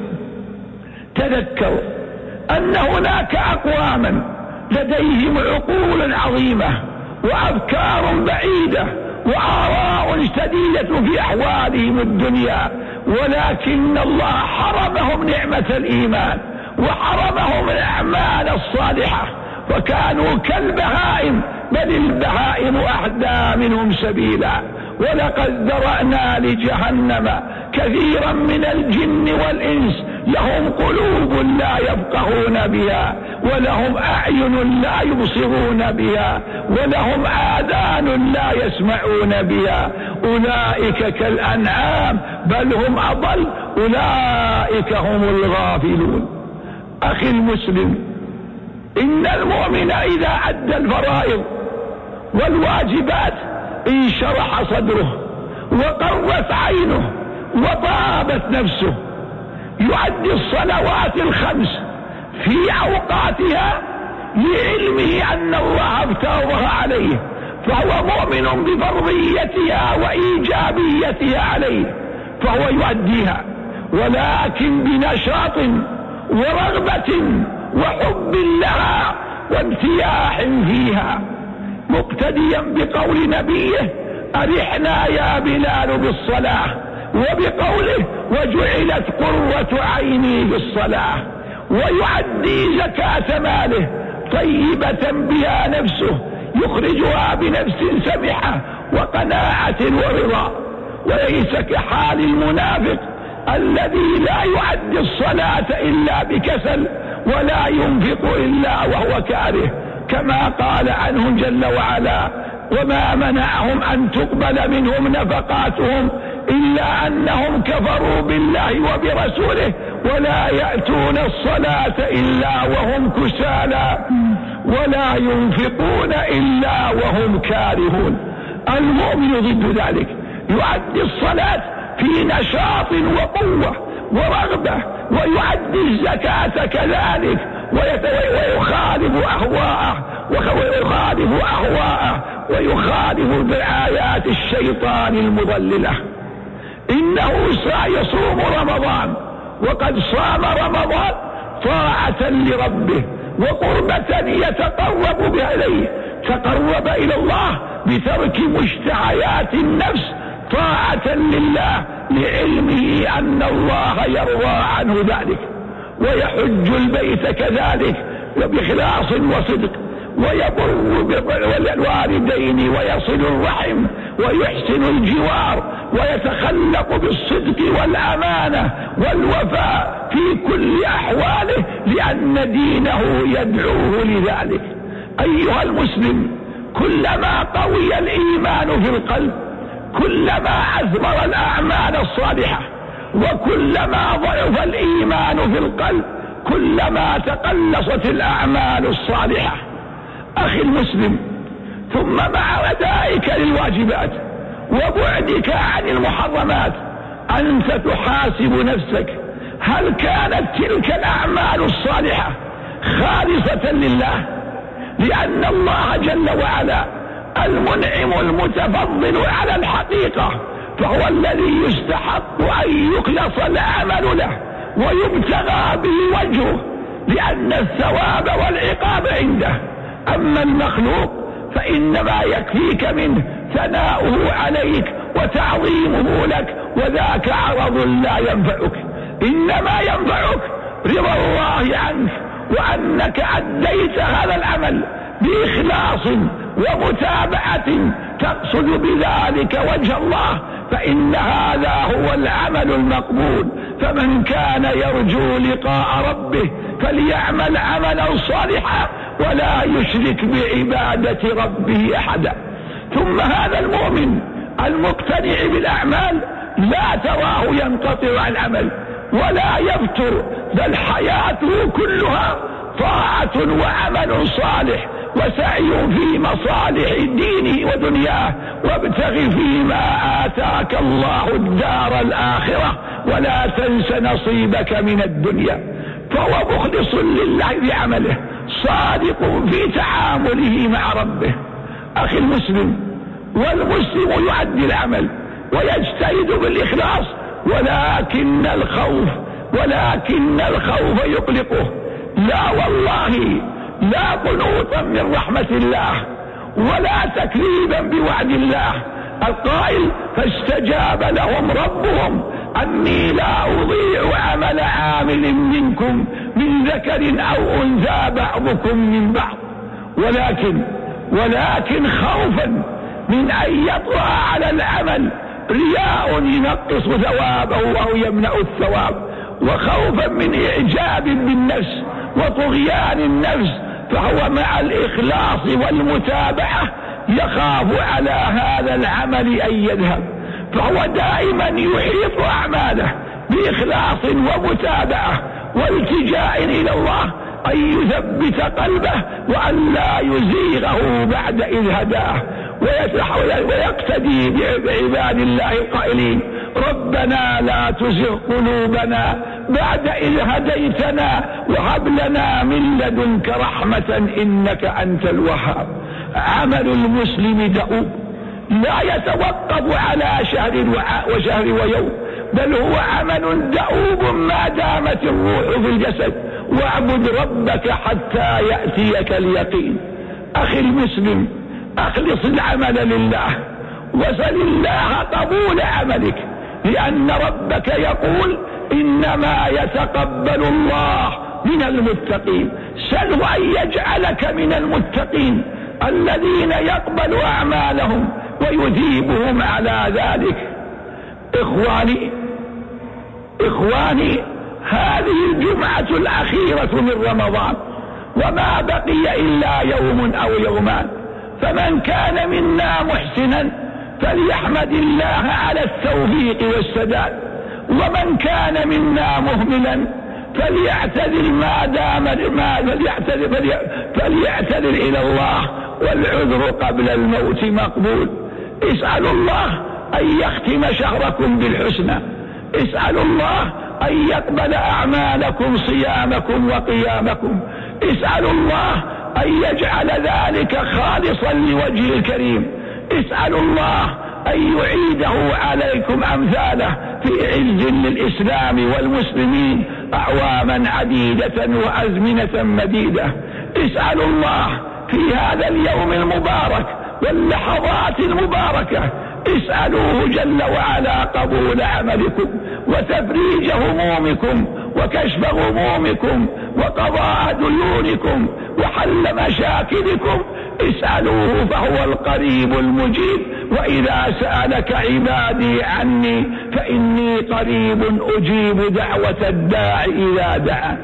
تذكر أن هناك أقواما لديهم عقول عظيمة وأفكار بعيدة وآراء شديدة في أحوالهم الدنيا، ولكن الله حرمهم نعمة الإيمان وحرمهم الأعمال الصالحة، وكانوا كالبهائم، بل البهائم أهدى منهم سبيلا. ولقد ذرأنا لجهنم كثيرا من الجن والإنس لهم قلوب لا يفقهون بها، ولهم أعين لا يبصرون بها، ولهم آذان لا يسمعون بها، أولئك كالأنعام بل هم أضل، أولئك هم الغافلون. أخي المسلم، إن المؤمن إذا أدى الفرائض والواجبات انشرح صدره وقرت عينه وطابت نفسه، يؤدي الصلوات الخمس في أوقاتها لعلمه أن الله افترضها عليه، فهو مؤمن بفرضيتها وإيجابيتها عليه، فهو يؤديها، ولكن بنشاط ورغبة وحب لها وامتياح فيها، مقتديا بقول نبيه: أرحنا يا بلال بالصلاة وبقوله وجعلت قرة عيني في الصلاة، ويعدي زكاة ماله طيبة بها نفسه يخرجها بنفس سمحة وقناعة ورضا، وليس كحال المنافق الذي لا يعدي الصلاة إلا بكسل ولا ينفق إلا وهو كاره، كما قال عنهم جل وعلا وما منعهم أن تقبل منهم نفقاتهم إلا أنهم كفروا بالله وبرسوله ولا يأتون الصلاة إلا وهم كسالى ولا ينفقون إلا وهم كارهون. المؤمن ضد ذلك، يؤدي الصلاة في نشاط وقوة ورغبة، ويؤدي الزكاة كذلك، ويخالف أهواءه ويخالف أهواءه ويخالف بآيات الشيطان المضللة. إنه سيصوم رمضان وقد صام رمضان طاعة لربه وقربة يتقرب بها إليه، تقرب إلى الله بترك مشتهيات النفس طاعة لله لعلمه أن الله يرضى عنه ذلك، ويحج البيت كذلك وبإخلاص وصدق، ويبر بالوالدين ويصل الرحم ويحسن الجوار ويتخلق بالصدق والأمانة والوفاء في كل أحواله لأن دينه يدعوه لذلك. أيها المسلم، كلما قوي الإيمان في القلب كلما أثمر الأعمال الصالحة، وكلما ضعف الإيمان في القلب كلما تقلصت الأعمال الصالحة. أخي المسلم، ثم مع أدائك للواجبات وبعدك عن المحرمات أنت تحاسب نفسك، هل كانت تلك الأعمال الصالحة خالصة لله؟ لأن الله جل وعلا المنعم المتفضل على الحقيقة، فهو الذي يستحق أن يخلص العمل له ويبتغى به وجهه، لأن الثواب والعقاب عنده. أما المخلوق فإنما يكفيك منه ثناؤه عليك وتعظيمه لك، وذاك عرض لا ينفعك، إنما ينفعك رضا الله عنك وأنك أديت هذا العمل بإخلاص ومتابعة تقصد بذلك وجه الله، فإن هذا هو العمل المقبول. فمن كان يرجو لقاء ربه فليعمل عملا صالحا ولا يشرك بعبادة ربه أحدا. ثم هذا المؤمن المقتنع بالأعمال لا تراه ينقطع عن العمل ولا يفتر، بل حياته كلها طاعة وعمل صالح وسعي في مصالح دينه ودنياه، وابتغ فيما آتاك الله الدار الآخرة ولا تنس نصيبك من الدنيا. فهو مخلص لله بعمله، صادق في تعامله مع ربه. أخي المسلم، والمسلم يؤدي العمل ويجتهد بالإخلاص، ولكن الخوف ولكن الخوف يقلقه. لا والله، لا قنوطا من رحمة الله ولا تكذيبا بوعد الله القائل فاستجاب لهم ربهم أني لا أضيع عمل عامل منكم من ذكر أو أنثى بعضكم من بعض، ولكن ولكن خوفا من أن يطرأ على العمل رياء ينقص ثوابه أو يمنع الثواب، وخوفا من إعجاب بالنفس وطغيان النفس، فهو مع الإخلاص والمتابعة يخاف على هذا العمل أن يذهب، فهو دائما يحيط أعماله بإخلاص ومتابعة والتجاء إلى الله أن يثبت قلبه وأن لا يزيغه بعد إذ هداه، ويقتدي بعباد الله القائلين ربنا لا تزغ قلوبنا بعد إذ هديتنا وهب لنا من لدنك رحمة إنك أنت الوهاب. عمل المسلم دؤوب لا يتوقف على شهر وشهر ويوم، بل هو عمل دؤوب ما دامت الروح في الجسد، واعبد ربك حتى يأتيك اليقين. أخي المسلم، أخلص العمل لله وسل الله قبول عملك، لأن ربك يقول إنما يتقبل الله من المتقين. سله أن يجعلك من المتقين الذين يقبل أعمالهم ويثيبهم على ذلك. إخواني إخواني هذه الجمعة الأخيرة من رمضان، وما بقي إلا يوم أو يومان، فمن كان منا محسنا فليحمد الله على التوفيق والسداد، ومن كان منا مهملا فليعتذر ما دام ما فليعتذر, فليعتذر إلى الله، والعذر قبل الموت مقبول. اسألوا الله أن يختم شهركم بالحسنى، اسألوا الله أن يقبل أعمالكم صيامكم وقيامكم، اسألوا الله أن يجعل ذلك خالصا لوجهه الكريم، اسألوا الله أن يعيده عليكم أمثاله في عز للإسلام والمسلمين أعواما عديدة وأزمنة مديدة. اسألوا الله في هذا اليوم المبارك واللحظات المباركة، اسألوه جل وعلا قبول عملكم وتفريج همومكم وكشف غمومكم وقضاء ديونكم وحل مشاكلكم. اسألوه فهو القريب المجيب، وإذا سألك عبادي عني فإني قريب أجيب دعوة الداع إذا دعا.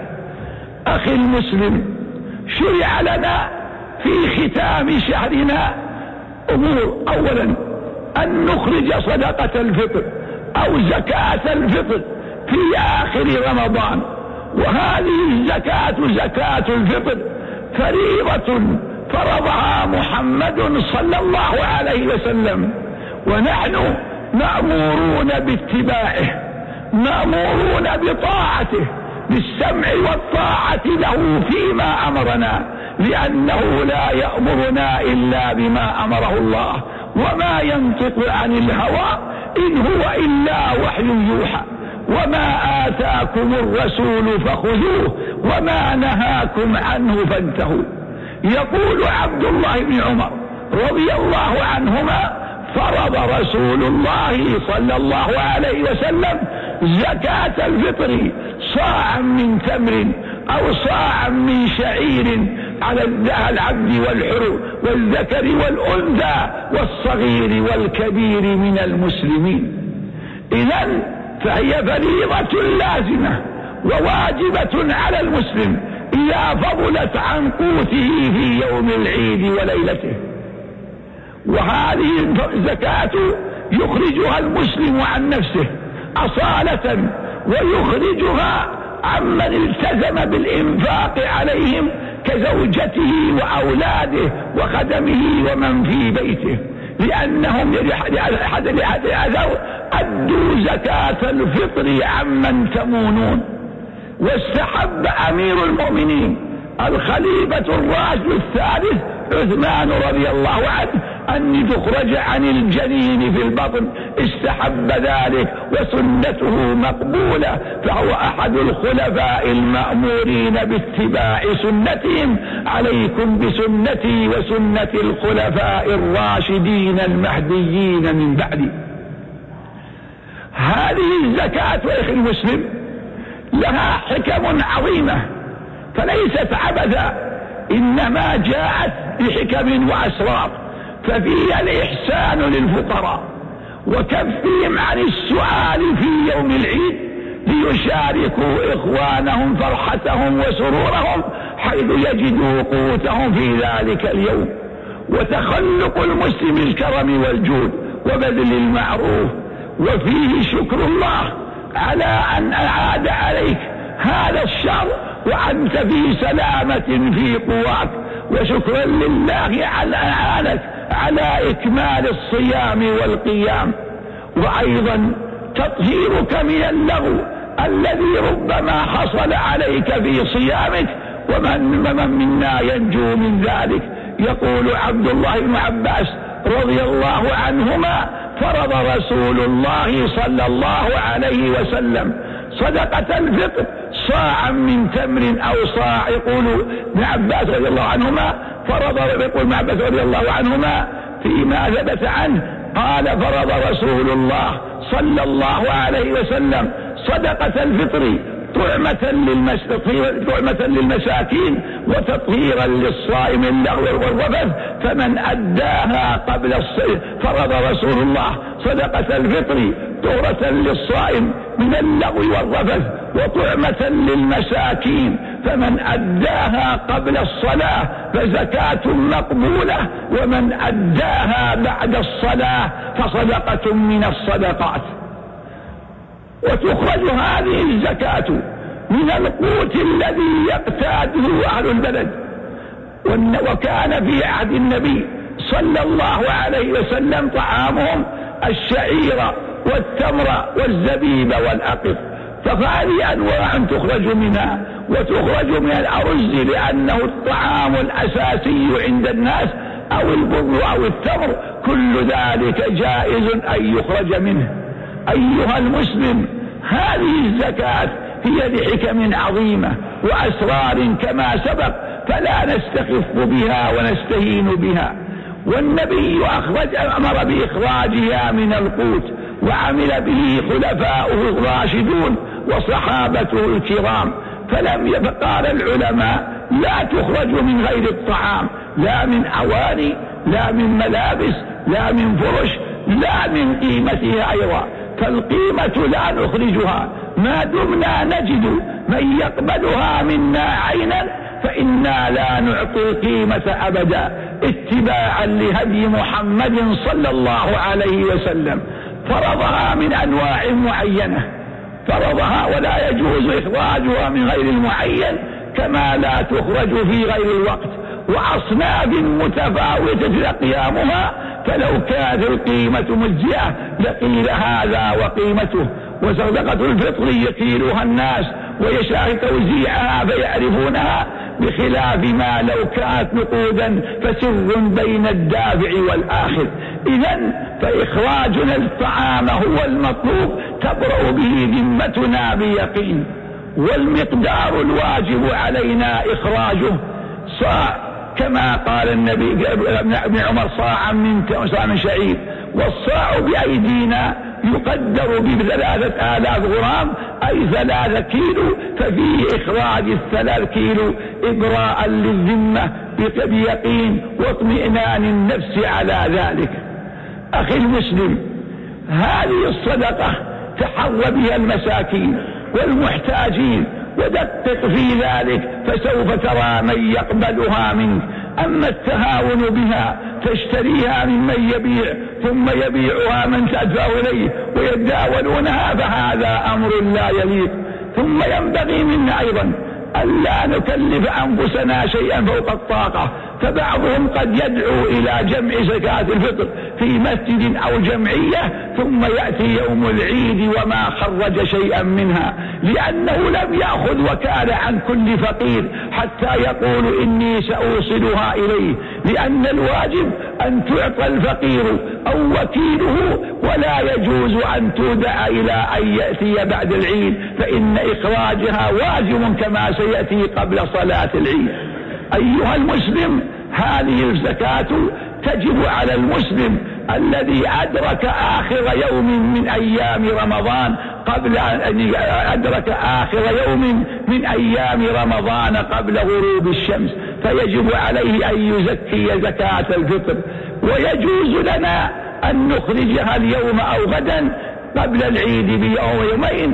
أخي المسلم، شرع لنا في ختام شهرنا أمور. أولا أن نخرج صدقة الفطر أو زكاة الفطر في آخر رمضان، وهذه الزكاة زكاة الفطر فريضة فرضها محمد صلى الله عليه وسلم، ونحن مأمورون باتباعه، مأمورون بطاعته، بالسمع والطاعة له فيما أمرنا، لأنه لا يأمرنا إلا بما أمره الله، وما ينطق عن الهوى إن هو إلا وحي يوحى. وما آتاكم الرسول فخذوه وما نهاكم عنه فانتهوا. يقول عبد الله بن عمر رضي الله عنهما: فرض رسول الله صلى الله عليه وسلم زكاة الفطر صاعا من تمر أو صاعا من شعير على العبد والحر والذكر والأنثى والصغير والكبير من المسلمين. إذن فهي فريضة لازمة وواجبة على المسلم إذا فضلت عن قوته في يوم العيد وليلته. وهذه الزكاة يخرجها المسلم عن نفسه أصالة، ويخرجها عمن التزم بالإنفاق عليهم كزوجته وأولاده وخدمه ومن في بيته، لأنهم لأحد الأثر أدوا زكاة الفطر عمن تمونون. واستحب أمير المؤمنين الخليفة الراشد الثالث عثمان رضي الله عنه أن تخرج عن الجنين في البطن، استحب ذلك وسنته مقبولة، فهو أحد الخلفاء المأمورين باتباع سنتهم. عليكم بسنتي وسنة الخلفاء الراشدين المهديين من بعدي. هذه الزكاة أخي المسلم لها حكم عظيمة، فليست عبثا، إنما جاءت بحكم وأسرار. ففيها الإحسان للفقراء وكفهم عن السؤال في يوم العيد ليشاركوا إخوانهم فرحتهم وسرورهم حيث يجدوا قوتهم في ذلك اليوم، وتخلق المسلم الكرم والجود وبذل المعروف. وفيه شكر الله على أن أعاد عليك هذا الشهر وأنت في سلامة في قواك، وشكرا لله على أعانك على إكمال الصيام والقيام. وأيضا تطهيرك من اللغو الذي ربما حصل عليك في صيامك، ومن منا ينجو من ذلك. يقول عبد الله بن عباس رضي الله عنهما: فرض رسول الله صلى الله عليه وسلم صدقة الفطر صاعا من تمر أو صاع. يقول ابن عباس رضي الله عنهما فرض يقول ابن عباس رضي الله عنهما فيما ثبت عنه قال فرض رسول الله صلى الله عليه وسلم صدقة الفطر طعمة طعمة للمساكين وتطهيرا للصائم اللغو والرفث، فمن أداها قبل الصيام. فرض رسول الله صدقة الفطر طهرة للصائم من اللغو والرفث وطعمة للمساكين، فمن أداها قبل الصلاة فزكاة مقبولة، ومن أداها بعد الصلاة فصدقة من الصدقات. وتخرج هذه الزكاة من القوت الذي يقتاته أهل البلد، وكان في عهد النبي صلى الله عليه وسلم طعامهم الشعير والتمر والزبيب والأقط، فهذه أنواع تخرج منها. وتخرج من الأرز لأنه الطعام الأساسي عند الناس، أو البر أو التمر، كل ذلك جائز أن يخرج منه. أيها المسلم، هذه الزكاة هي لحكم عظيمة وأسرار كما سبق، فلا نستخف بها ونستهين بها. والنبي أخرج أمر بإخراجها من القوت، وعمل به خلفاؤه الراشدون وصحابته الكرام. فلم فقال العلماء لا تخرج من غير الطعام، لا من أواني، لا من ملابس، لا من فرش، لا من قيمتها أيضا. فالقيمة لا نخرجها ما دمنا نجد من يقبلها منا عينا، فإنا لا نعطي قيمة أبدا، اتباعا لهدي محمد صلى الله عليه وسلم. فرضها من أنواع معينة، فرضها ولا يجوز إخراجها من غير المعين، كما لا تخرج في غير الوقت. وأصناف متفاوتة قيامها، فلو كانت القيمة مجزئة لقيل هذا وقيمته. وصدقة الفطر يقيلها الناس ويشاء توزيعها فيعرفونها، بخلاف ما لو كانت نقودا فسر بين الدافع والآخر. إذن فإخراجنا الطعام هو المطلوب تبرأ به ذمتنا بيقين. والمقدار الواجب علينا إخراجه صاع، كما قال النبي ابن عمر صاعا من صاع من شعير، والصاع بأيدينا يقدر بثلاثة آلاف غرام، أي ثلاثة كيلو، ففيه إخراج الثلاث كيلو إبراء للذمة بيقين واطمئنان النفس على ذلك. أخي المسلم، هذه الصدقة تحظى بها المساكين والمحتاجين، ودقق في ذلك فسوف ترى من يقبلها منك. أما التهاون بها تشتريها ممن يبيع ثم يبيعها من تدفع إليه ويتداولونها، فهذا أمر لا يليق. ثم ينبغي منا أيضا ألا نكلف أنفسنا شيئا فوق الطاقة، فبعضهم قد يدعو إلى جمع زكاة الفطر في مسجد أو جمعية، ثم يأتي يوم العيد وما خرج شيئا منها، لأنه لم يأخذ وكالة عن كل فقير حتى يقول إني سأوصلها إليه. لأن الواجب أن تعطى الفقير أو وكيله، ولا يجوز أن تودع إلى أن يأتي بعد العيد، فإن إخراجها واجب كما سيأتي قبل صلاة العيد. أيها المسلم، هذه الزكاة تجب على المسلم الذي أدرك آخر يوم من أيام رمضان قبل أن أدرك آخر يوم من أيام رمضان قبل غروب الشمس، فيجب عليه أن يزكي زكاة الفطر. ويجوز لنا أن نخرجها اليوم أو غدا قبل العيد بيوم يومين،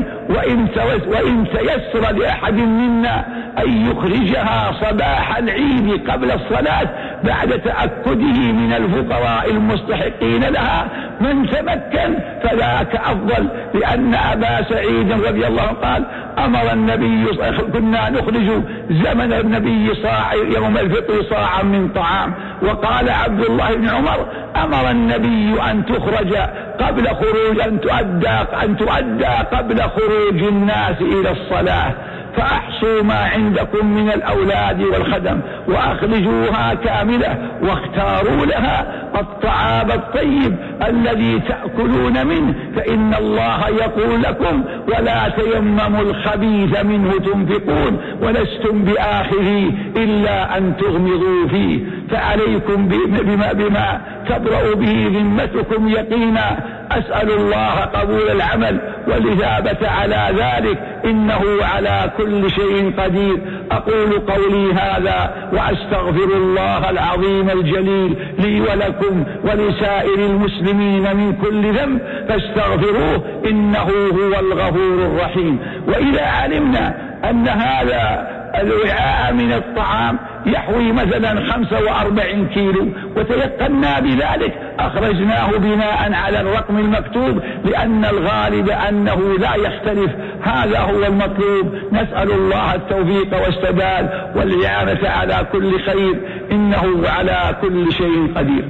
وإن تيسر لأحد منا أن يخرجها صباح العيد قبل الصلاة بعد تأكده من الفقراء المستحقين لها من تمكن فذاك أفضل. لأن أبا سعيد رضي الله عنه قال أمر النبي، كنا نخرج زمن النبي صاع يوم الفطر صاعا من طعام. وقال عبد الله بن عمر أمر النبي أن تخرج قبل خروج أن تؤدى أن تؤدى قبل خروج الناس إلى الصلاة، فأحصوا ما عندكم من الأولاد والخدم وأخرجوها كاملة، واختاروا لها الطعام الطيب الذي تأكلون منه، فإن الله يقول لكم ولا تيمموا الخبيث منه تنفقون ولستم بآخره إلا أن تغمضوا فيه. فعليكم بما, بما تبرأ به ذمتكم يقينا. أسأل الله قبول العمل والإثابة على ذلك، إنه على كل شيء قدير. أقول قولي هذا وأستغفر الله العظيم الجليل لي ولكم ولسائر المسلمين من كل ذنب فاستغفروه إنه هو الغفور الرحيم. وإذا علمنا أن هذا الوعاء من الطعام يحوي مثلا خمسة وأربعين كيلو وتيقنا بذلك أخرجناه بناء على الرقم المكتوب، لأن الغالب أنه لا يختلف. هذا هو المطلوب. نسأل الله التوفيق والسداد والإعانة على كل خير، إنه على كل شيء قدير.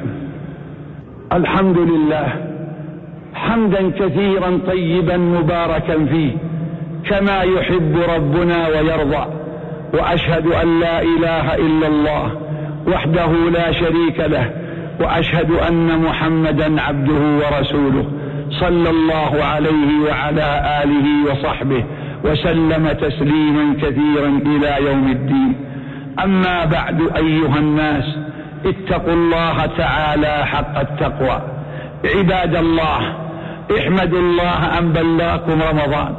الحمد لله حمدا كثيرا طيبا مباركا فيه كما يحب ربنا ويرضى. وأشهد أن لا إله إلا الله وحده لا شريك له، وأشهد أن محمدا عبده ورسوله صلى الله عليه وعلى آله وصحبه وسلم تسليما كثيرا إلى يوم الدين. أما بعد أيها الناس، اتقوا الله تعالى حق التقوى. عباد الله، احمدوا الله أن بلغكم رمضان،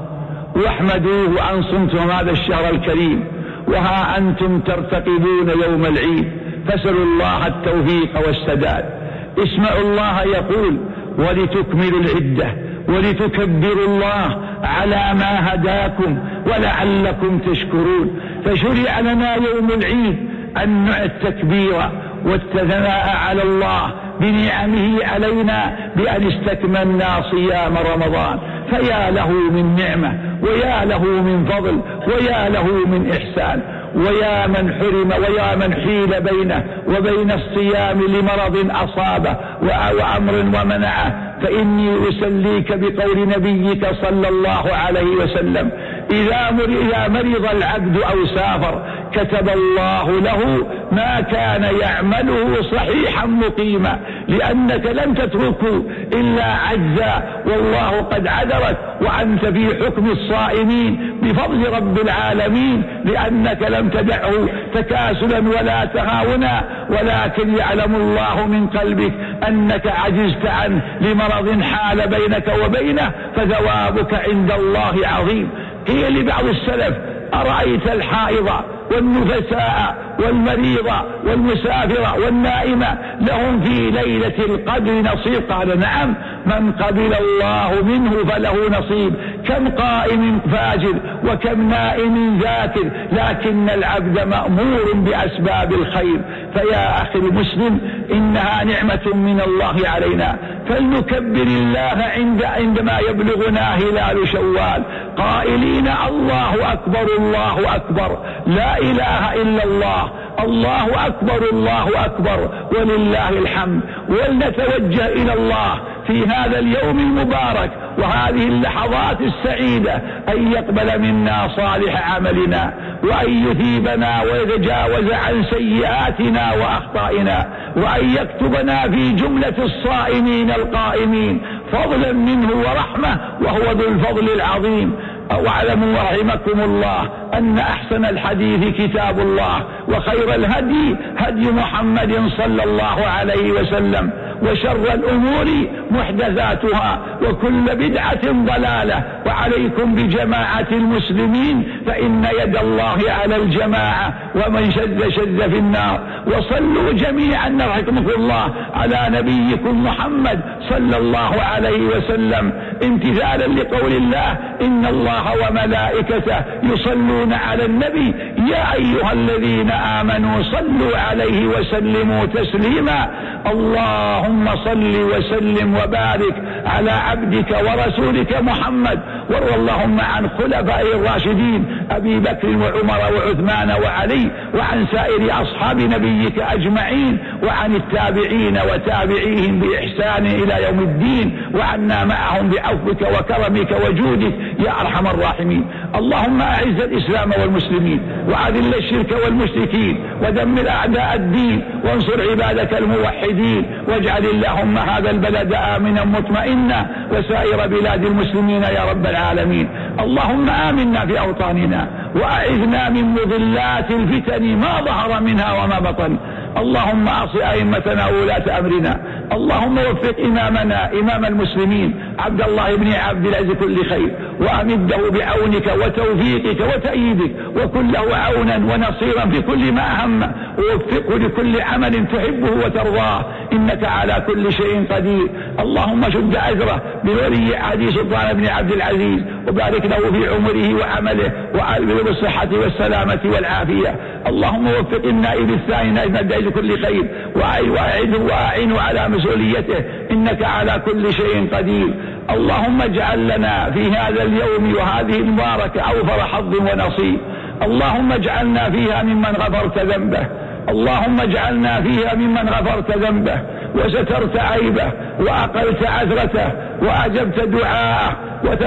واحمدوه أن صمتم هذا الشهر الكريم، وها أنتم ترتقبون يوم العيد، فاسألوا الله التوفيق والسداد. اسمعوا الله يقول: ولتكملوا العدة ولتكبروا الله على ما هداكم ولعلكم تشكرون. فشرع لنا يوم العيد أن نعد التكبير والثناء على الله بنعمه علينا بأن استكملنا صيام رمضان. فيا له من نعمة، ويا له من فضل، ويا له من إحسان، ويا من حرم، ويا من حيل بينه وبين الصيام لمرض أصابه وأمر ومنعه. فإني أسليك بقول نبيك صلى الله عليه وسلم: إذا مرض العبد أو سافر كتب الله له ما كان يعمله صحيحا مقيما، لأنك لم تتركه إلا عجزا، والله قد عذرك وأنت في حكم الصائمين بفضل رب العالمين، لأنك لم تدعه تكاسلا ولا تهاونا، ولكن يعلم الله من قلبك أنك عجزت عنه لمرض حال بينك وبينه، فثوابك عند الله عظيم. هي لبعض السلف: أرأيت الحائض والنفساء والمريض والمسافر والنائمة لهم في ليلة القدر نصيب؟ قال: نعم، من قبل الله منه فله نصيب. كم قائم فاجر وكم نائم ذاكر، لكن العبد مأمور بأسباب الخير. فيا أخي المسلم، إنها نعمة من الله علينا، فلنكبر الله عند عندما يبلغنا هلال شوال قائلين: الله أكبر الله أكبر، لا إله إلا الله، الله أكبر الله أكبر ولله الحمد. ولنتوجه إلى الله في هذا اليوم المبارك وهذه اللحظات السعيدة أن يقبل منا صالح عملنا، وأن يثيبنا ويتجاوز عن سيئاتنا وأخطائنا، وأن يكتبنا في جملة الصائمين القائمين فضلا منه ورحمة، وهو ذو الفضل العظيم. واعلموا رحمكم الله أن أحسن الحديث كتاب الله، وخير الهدي هدي محمد صلى الله عليه وسلم، وشر الأمور محدثاتها، وكل بدعة ضلالة. وعليكم بجماعة المسلمين، فإن يد الله على الجماعة، ومن شذ شذ في النار. وصلوا جميعا رحمكم الله على نبيكم محمد صلى الله عليه وسلم، امتثالا لقول الله: إن الله وملائكته يصلون على النبي يا أيها الذين آمنوا صلوا عليه وسلموا تسليما. اللهم صل وسلم وبارك على عبدك ورسولك محمد، وارض اللهم عن خلفاء الراشدين أبي بكر وعمر وعثمان وعلي، وعن سائر أصحاب نبيك أجمعين، وعن التابعين وتابعيهم بإحسان إلى يوم الدين، وعنا معهم بعفوك وكرمك وجودك يا أرحم الراحمين. اللهم أعز الإسلام والمسلمين، وأذل الشرك والمشركين، ودمر أعداء الدين، وانصر عبادك الموحدين، واجعل اللهم هذا البلد آمنا مطمئنا، وسائر بلاد المسلمين يا رب العالمين. اللهم آمنا في أوطاننا، وأعذنا من مضلات الفتن ما ظهر منها وما بطن، اللهم أعص أئمتنا وولاة أمرنا. اللهم وفق إمامنا إمام المسلمين عبد الله بن عبد العزيز كل خير، وأمده بعونك وتوفيقك وتأييدك، وكن له عونا ونصيرا في كل ما أهم، ووفقه لكل عمل تحبه وترضاه، إنك على كل شيء قدير. اللهم شد أجره بولي عهده سلطان بن عبد العزيز، وبارك له في عمره وعمله، وعلمه بالصحة والسلامة والعافية. اللهم وفق النائب الثاني نائب الدعي كل خير، وأعده وأعينه على مسؤوليته، إنك على كل شيء قدير. اللهم اجعل لنا في هذا اليوم وهذه المباركة أوفر حظ ونصيب. اللهم اجعلنا فيها ممن غفرت ذنبه، اللهم اجعلنا فيها ممن غفرت ذنبه وسترت عيبه وأقلت عثرته وأجبت دعاءه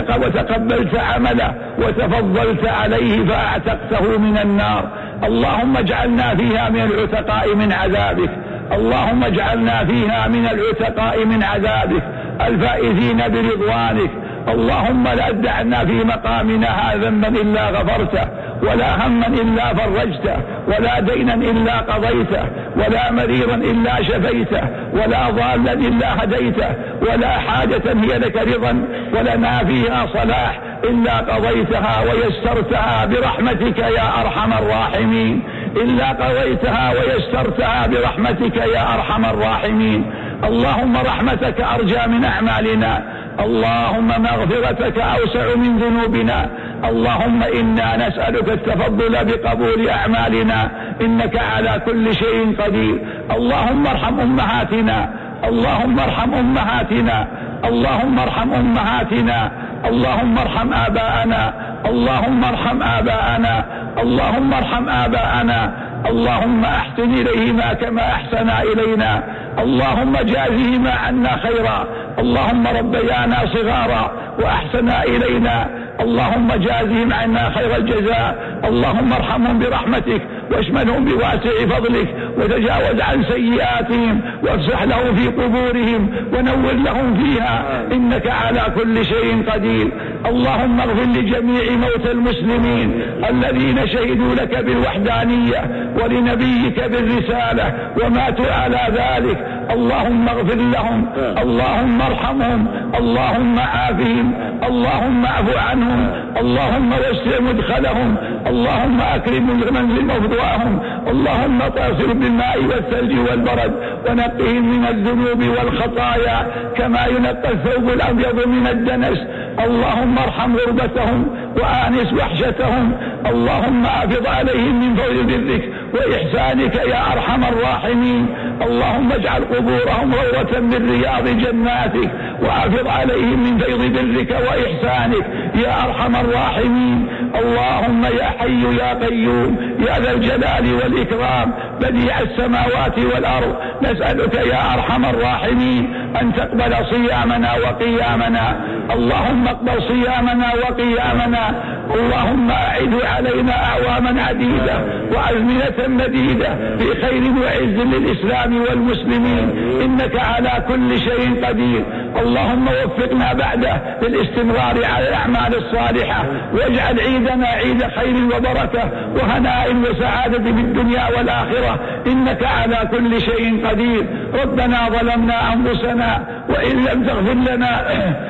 وتقبلت عمله وتفضلت عليه فأعتقته من النار. اللهم اجعلنا فيها من العتقاء من عذابك، اللهم اجعلنا فيها من العتقاء من عذابك الفائزين برضوانك. اللهم لا تدعنا في مقامنا هذا ذنبا إلا غفرته، ولا هما إلا فرجته، ولا دينا إلا قضيته، ولا مريضا إلا شفيته، ولا ضالا إلا هديته، ولا حاجة هي لك رضا ولنا فيها صلاح إلا قضيتها ويسرتها برحمتك يا أرحم الراحمين، إلا قضيتها ويسرتها برحمتك يا أرحم الراحمين. اللهم رحمتك أرجى من أعمالنا، اللهم مغفرتك أوسع من ذنوبنا. اللهم إنا نسألك التفضل بقبول أعمالنا، إنك على كل شيء قدير. اللهم ارحم أمهاتنا، اللهم ارحم أمهاتنا، اللهم ارحم أمهاتنا، اللهم ارحم آباءنا، اللهم ارحم آباءنا، اللهم ارحم آباءنا، اللهم أحسن إليهما كما أحسنا إلينا، اللهم جازهما عنا خيرا، اللهم ربيانا صغارا وأحسنا إلينا، اللهم جازهم عنا خير الجزاء. اللهم ارحمهم برحمتك واشملهم بواسع فضلك، وتجاوز عن سيئاتهم، وافسح لهم في قبورهم ونور لهم فيها، إنك على كل شيء قدير. اللهم اغفر لجميع موتى المسلمين الذين شهدوا لك بالوحدانية ولنبيك بالرسالة وماتوا على ذلك، اللهم اغفر لهم، اللهم ارحمهم، اللهم عافهم، اللهم اعف عنهم، اللهم وسع مدخلهم، اللهم اكرم منزل موضوعهم، اللهم طهر بالماء والثلج والبرد ونقهم من الذنوب والخطايا كما ينقى الثوب الابيض من الدنس. اللهم ارحم غربتهم وآنس وحشتهم، اللهم افض عليهم من فضل برك وإحسانك يا أرحم الراحمين. اللهم اجعل قبورهم روضة من رياض جناتك، وافض عليهم من فيض برك وإحسانك يا أرحم الراحمين. اللهم يا حي يا قيوم يا ذا الجلال والإكرام بديع السماوات والأرض، نسألك يا أرحم الراحمين أن تقبل صيامنا وقيامنا، اللهم اقبل صيامنا وقيامنا، اللهم أعد علينا أعواما عديدة وأزمنة مديدة في خير وعز للإسلام والمسلمين، إنك على كل شيء قدير. اللهم وفقنا بعده للاستمرار على الأعمال الصالحة، واجعل عيدنا عيد خير وبركة وهناء وسعادة في الدنيا والآخرة، إنك على كل شيء قدير. ربنا ظلمنا أنفسنا وإن لم تغفر لنا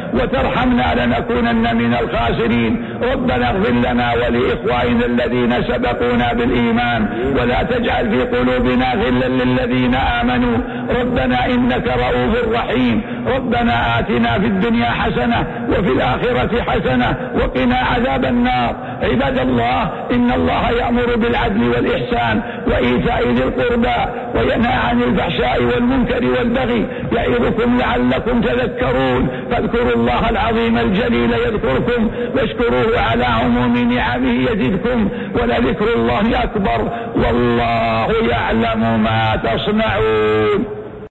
وترحمنا لنكونن من الخاسرين. ربنا اغفر لنا ولإخواننا الذين سبقونا بالإيمان، ولا تجعل في قلوبنا غلا للذين آمنوا، ربنا إنك رؤوف رحيم. ربنا آتنا في الدنيا حسنة وفي الآخرة حسنة وقنا عذاب النار. عباد الله، إن الله يأمر بالعدل والإحسان وإيتاء ذي القربى وينهى عن الفحشاء والمنكر والبغي، يعظكم لعلكم تذكرون. فاذكروا الله العظيم الجليل يذكركم، واشكروه على عموم نعمه يزدكم، ولذكر الله أكبر، والله يعلم ما تصنعون.